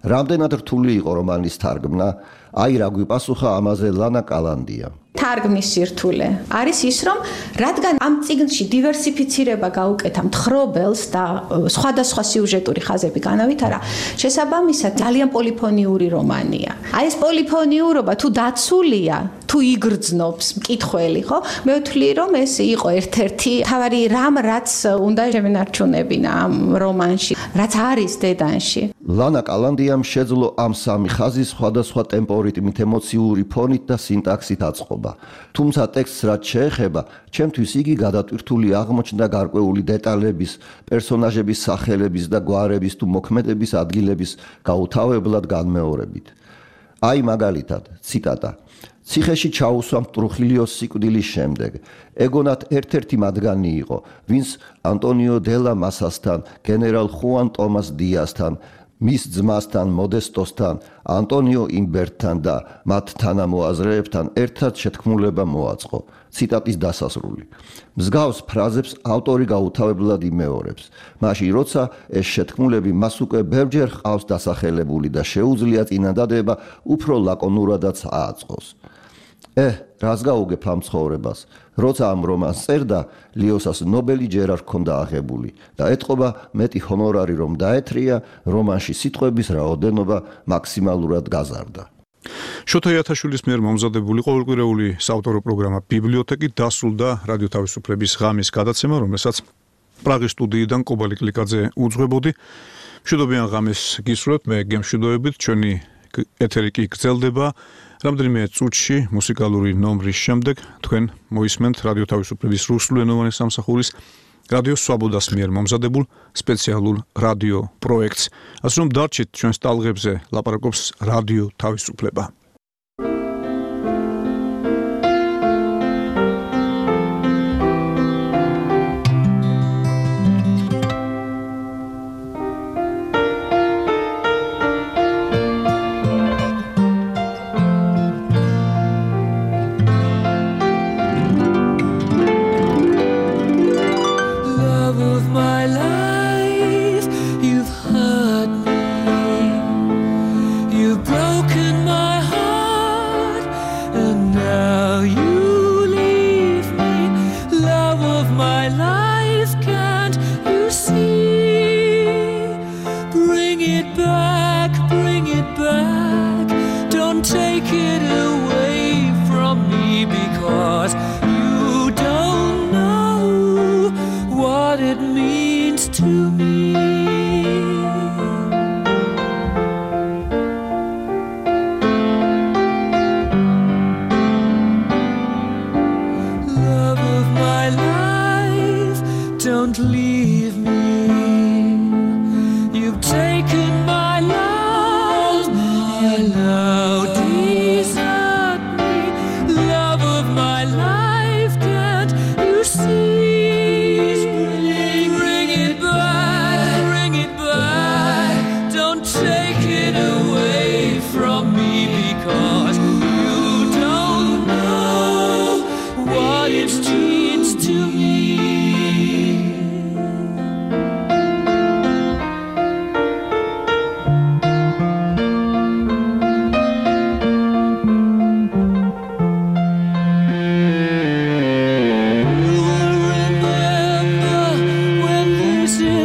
რამდენად რთული იყო რომანის თარგმნა? აი რა გვიპასუხა ამაზე ლანა კალანდია. თარგმნის სირთულე არის ის, რომ რადგან ამ წიგნში დივერსიფიცირება გაუკეთა მთხრობელს და სხვადასხვა სიუჟეტური ხაზები განავითარა, შესაბამისად ძალიან პოლიფონიური რომანია. აი ეს პოლიფონიურობა თუ დაცულია, თუ იგრძნობს მკითხველი, ხო? მე ვთვლი, რომ ეს იყო ერთ-ერთი თავარი რამ, რაც უნდა შემენარჩუნებინა ამ რომანში, რაც არის დედანში. ლანა კალანდიამ შეძლო ამ სამი ხაზის სხვადასხვა ტემპორიტმით, ემოციური ფონით და სინტაქსით აწყობა. თუმცა ტექსტს რაც შეეხება, ჩემთვის იგი გადატვირთული აღმოჩნდა გარკვეული დეტალების, პერსონაჟების სახელების და გვარების თუ მოქმედების ადგილების გაუთავებლად განმეორებით. აი მაგალითად, ციტატა: ციხეში ჩაუსვა მტრუხილიოს სიკვდილის შემდეგ. ეგონათ ერთ-ერთი მათგანი იყო, ვინც ანტონიო დელა მასასთან, გენერალ ხუან ტომას დიასთან, მის ძმასთან მოდესტოსთან, ანტონიო იმბერტთან და მათ თანამოაზრეებთან ერთად შეთქმულება მოაწყო. ციტატის დასასრული. მსგავს ფრაზებს ავტორი გაუთავებლად იმეორებს. მაშინ როცა ეს შეთქმულები მას უკვე ბევრჯერ ჰყავს დასახელებული და შეუძლია წინადადება უფრო ლაკონურადაც ააწყოს. ე, რას გაუგებ ამ ცხოვრებას? როცა ამ რომანს წერდა, ლიოსას ნობელი ჯერ არ ჰქონდა აღებული და ეთყობა მეტი ჰონორარი რომ დაეთრია, რომანში სიტყვების რაოდენობა მაქსიმალურად გაზარდა. შოთა იათაშვილის მიერ მომზადებული ყოველკვირეული საავტორო პროგრამა ბიბლიოთეკი დასრულდა რადიო თავისუფლების ღამის გადაცემა, რომელსაც პრაღის სტუდიიდან კობალი კლიკაძე უძღვებოდი. მშვიდობიან ღამეს გისურვებთ, მე გემშვიდობებით, ჩვენი ეთერი კი გრძელდება. რამდენიმე წუთში მუსიკალური ნომრის შემდეგ თქვენ მოისმენთ რადიო თავისუფლების რუსულენოვანი სამსახურის რადიო სვაბოდას მიერ მომზადებულ სპეციალურ რადიო პროექტს. ასე რომ დარჩით ჩვენს ტალღებზე, ლაპარაკობს რადიო თავისუფლება.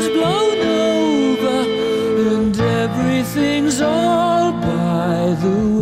Everything's all by the way.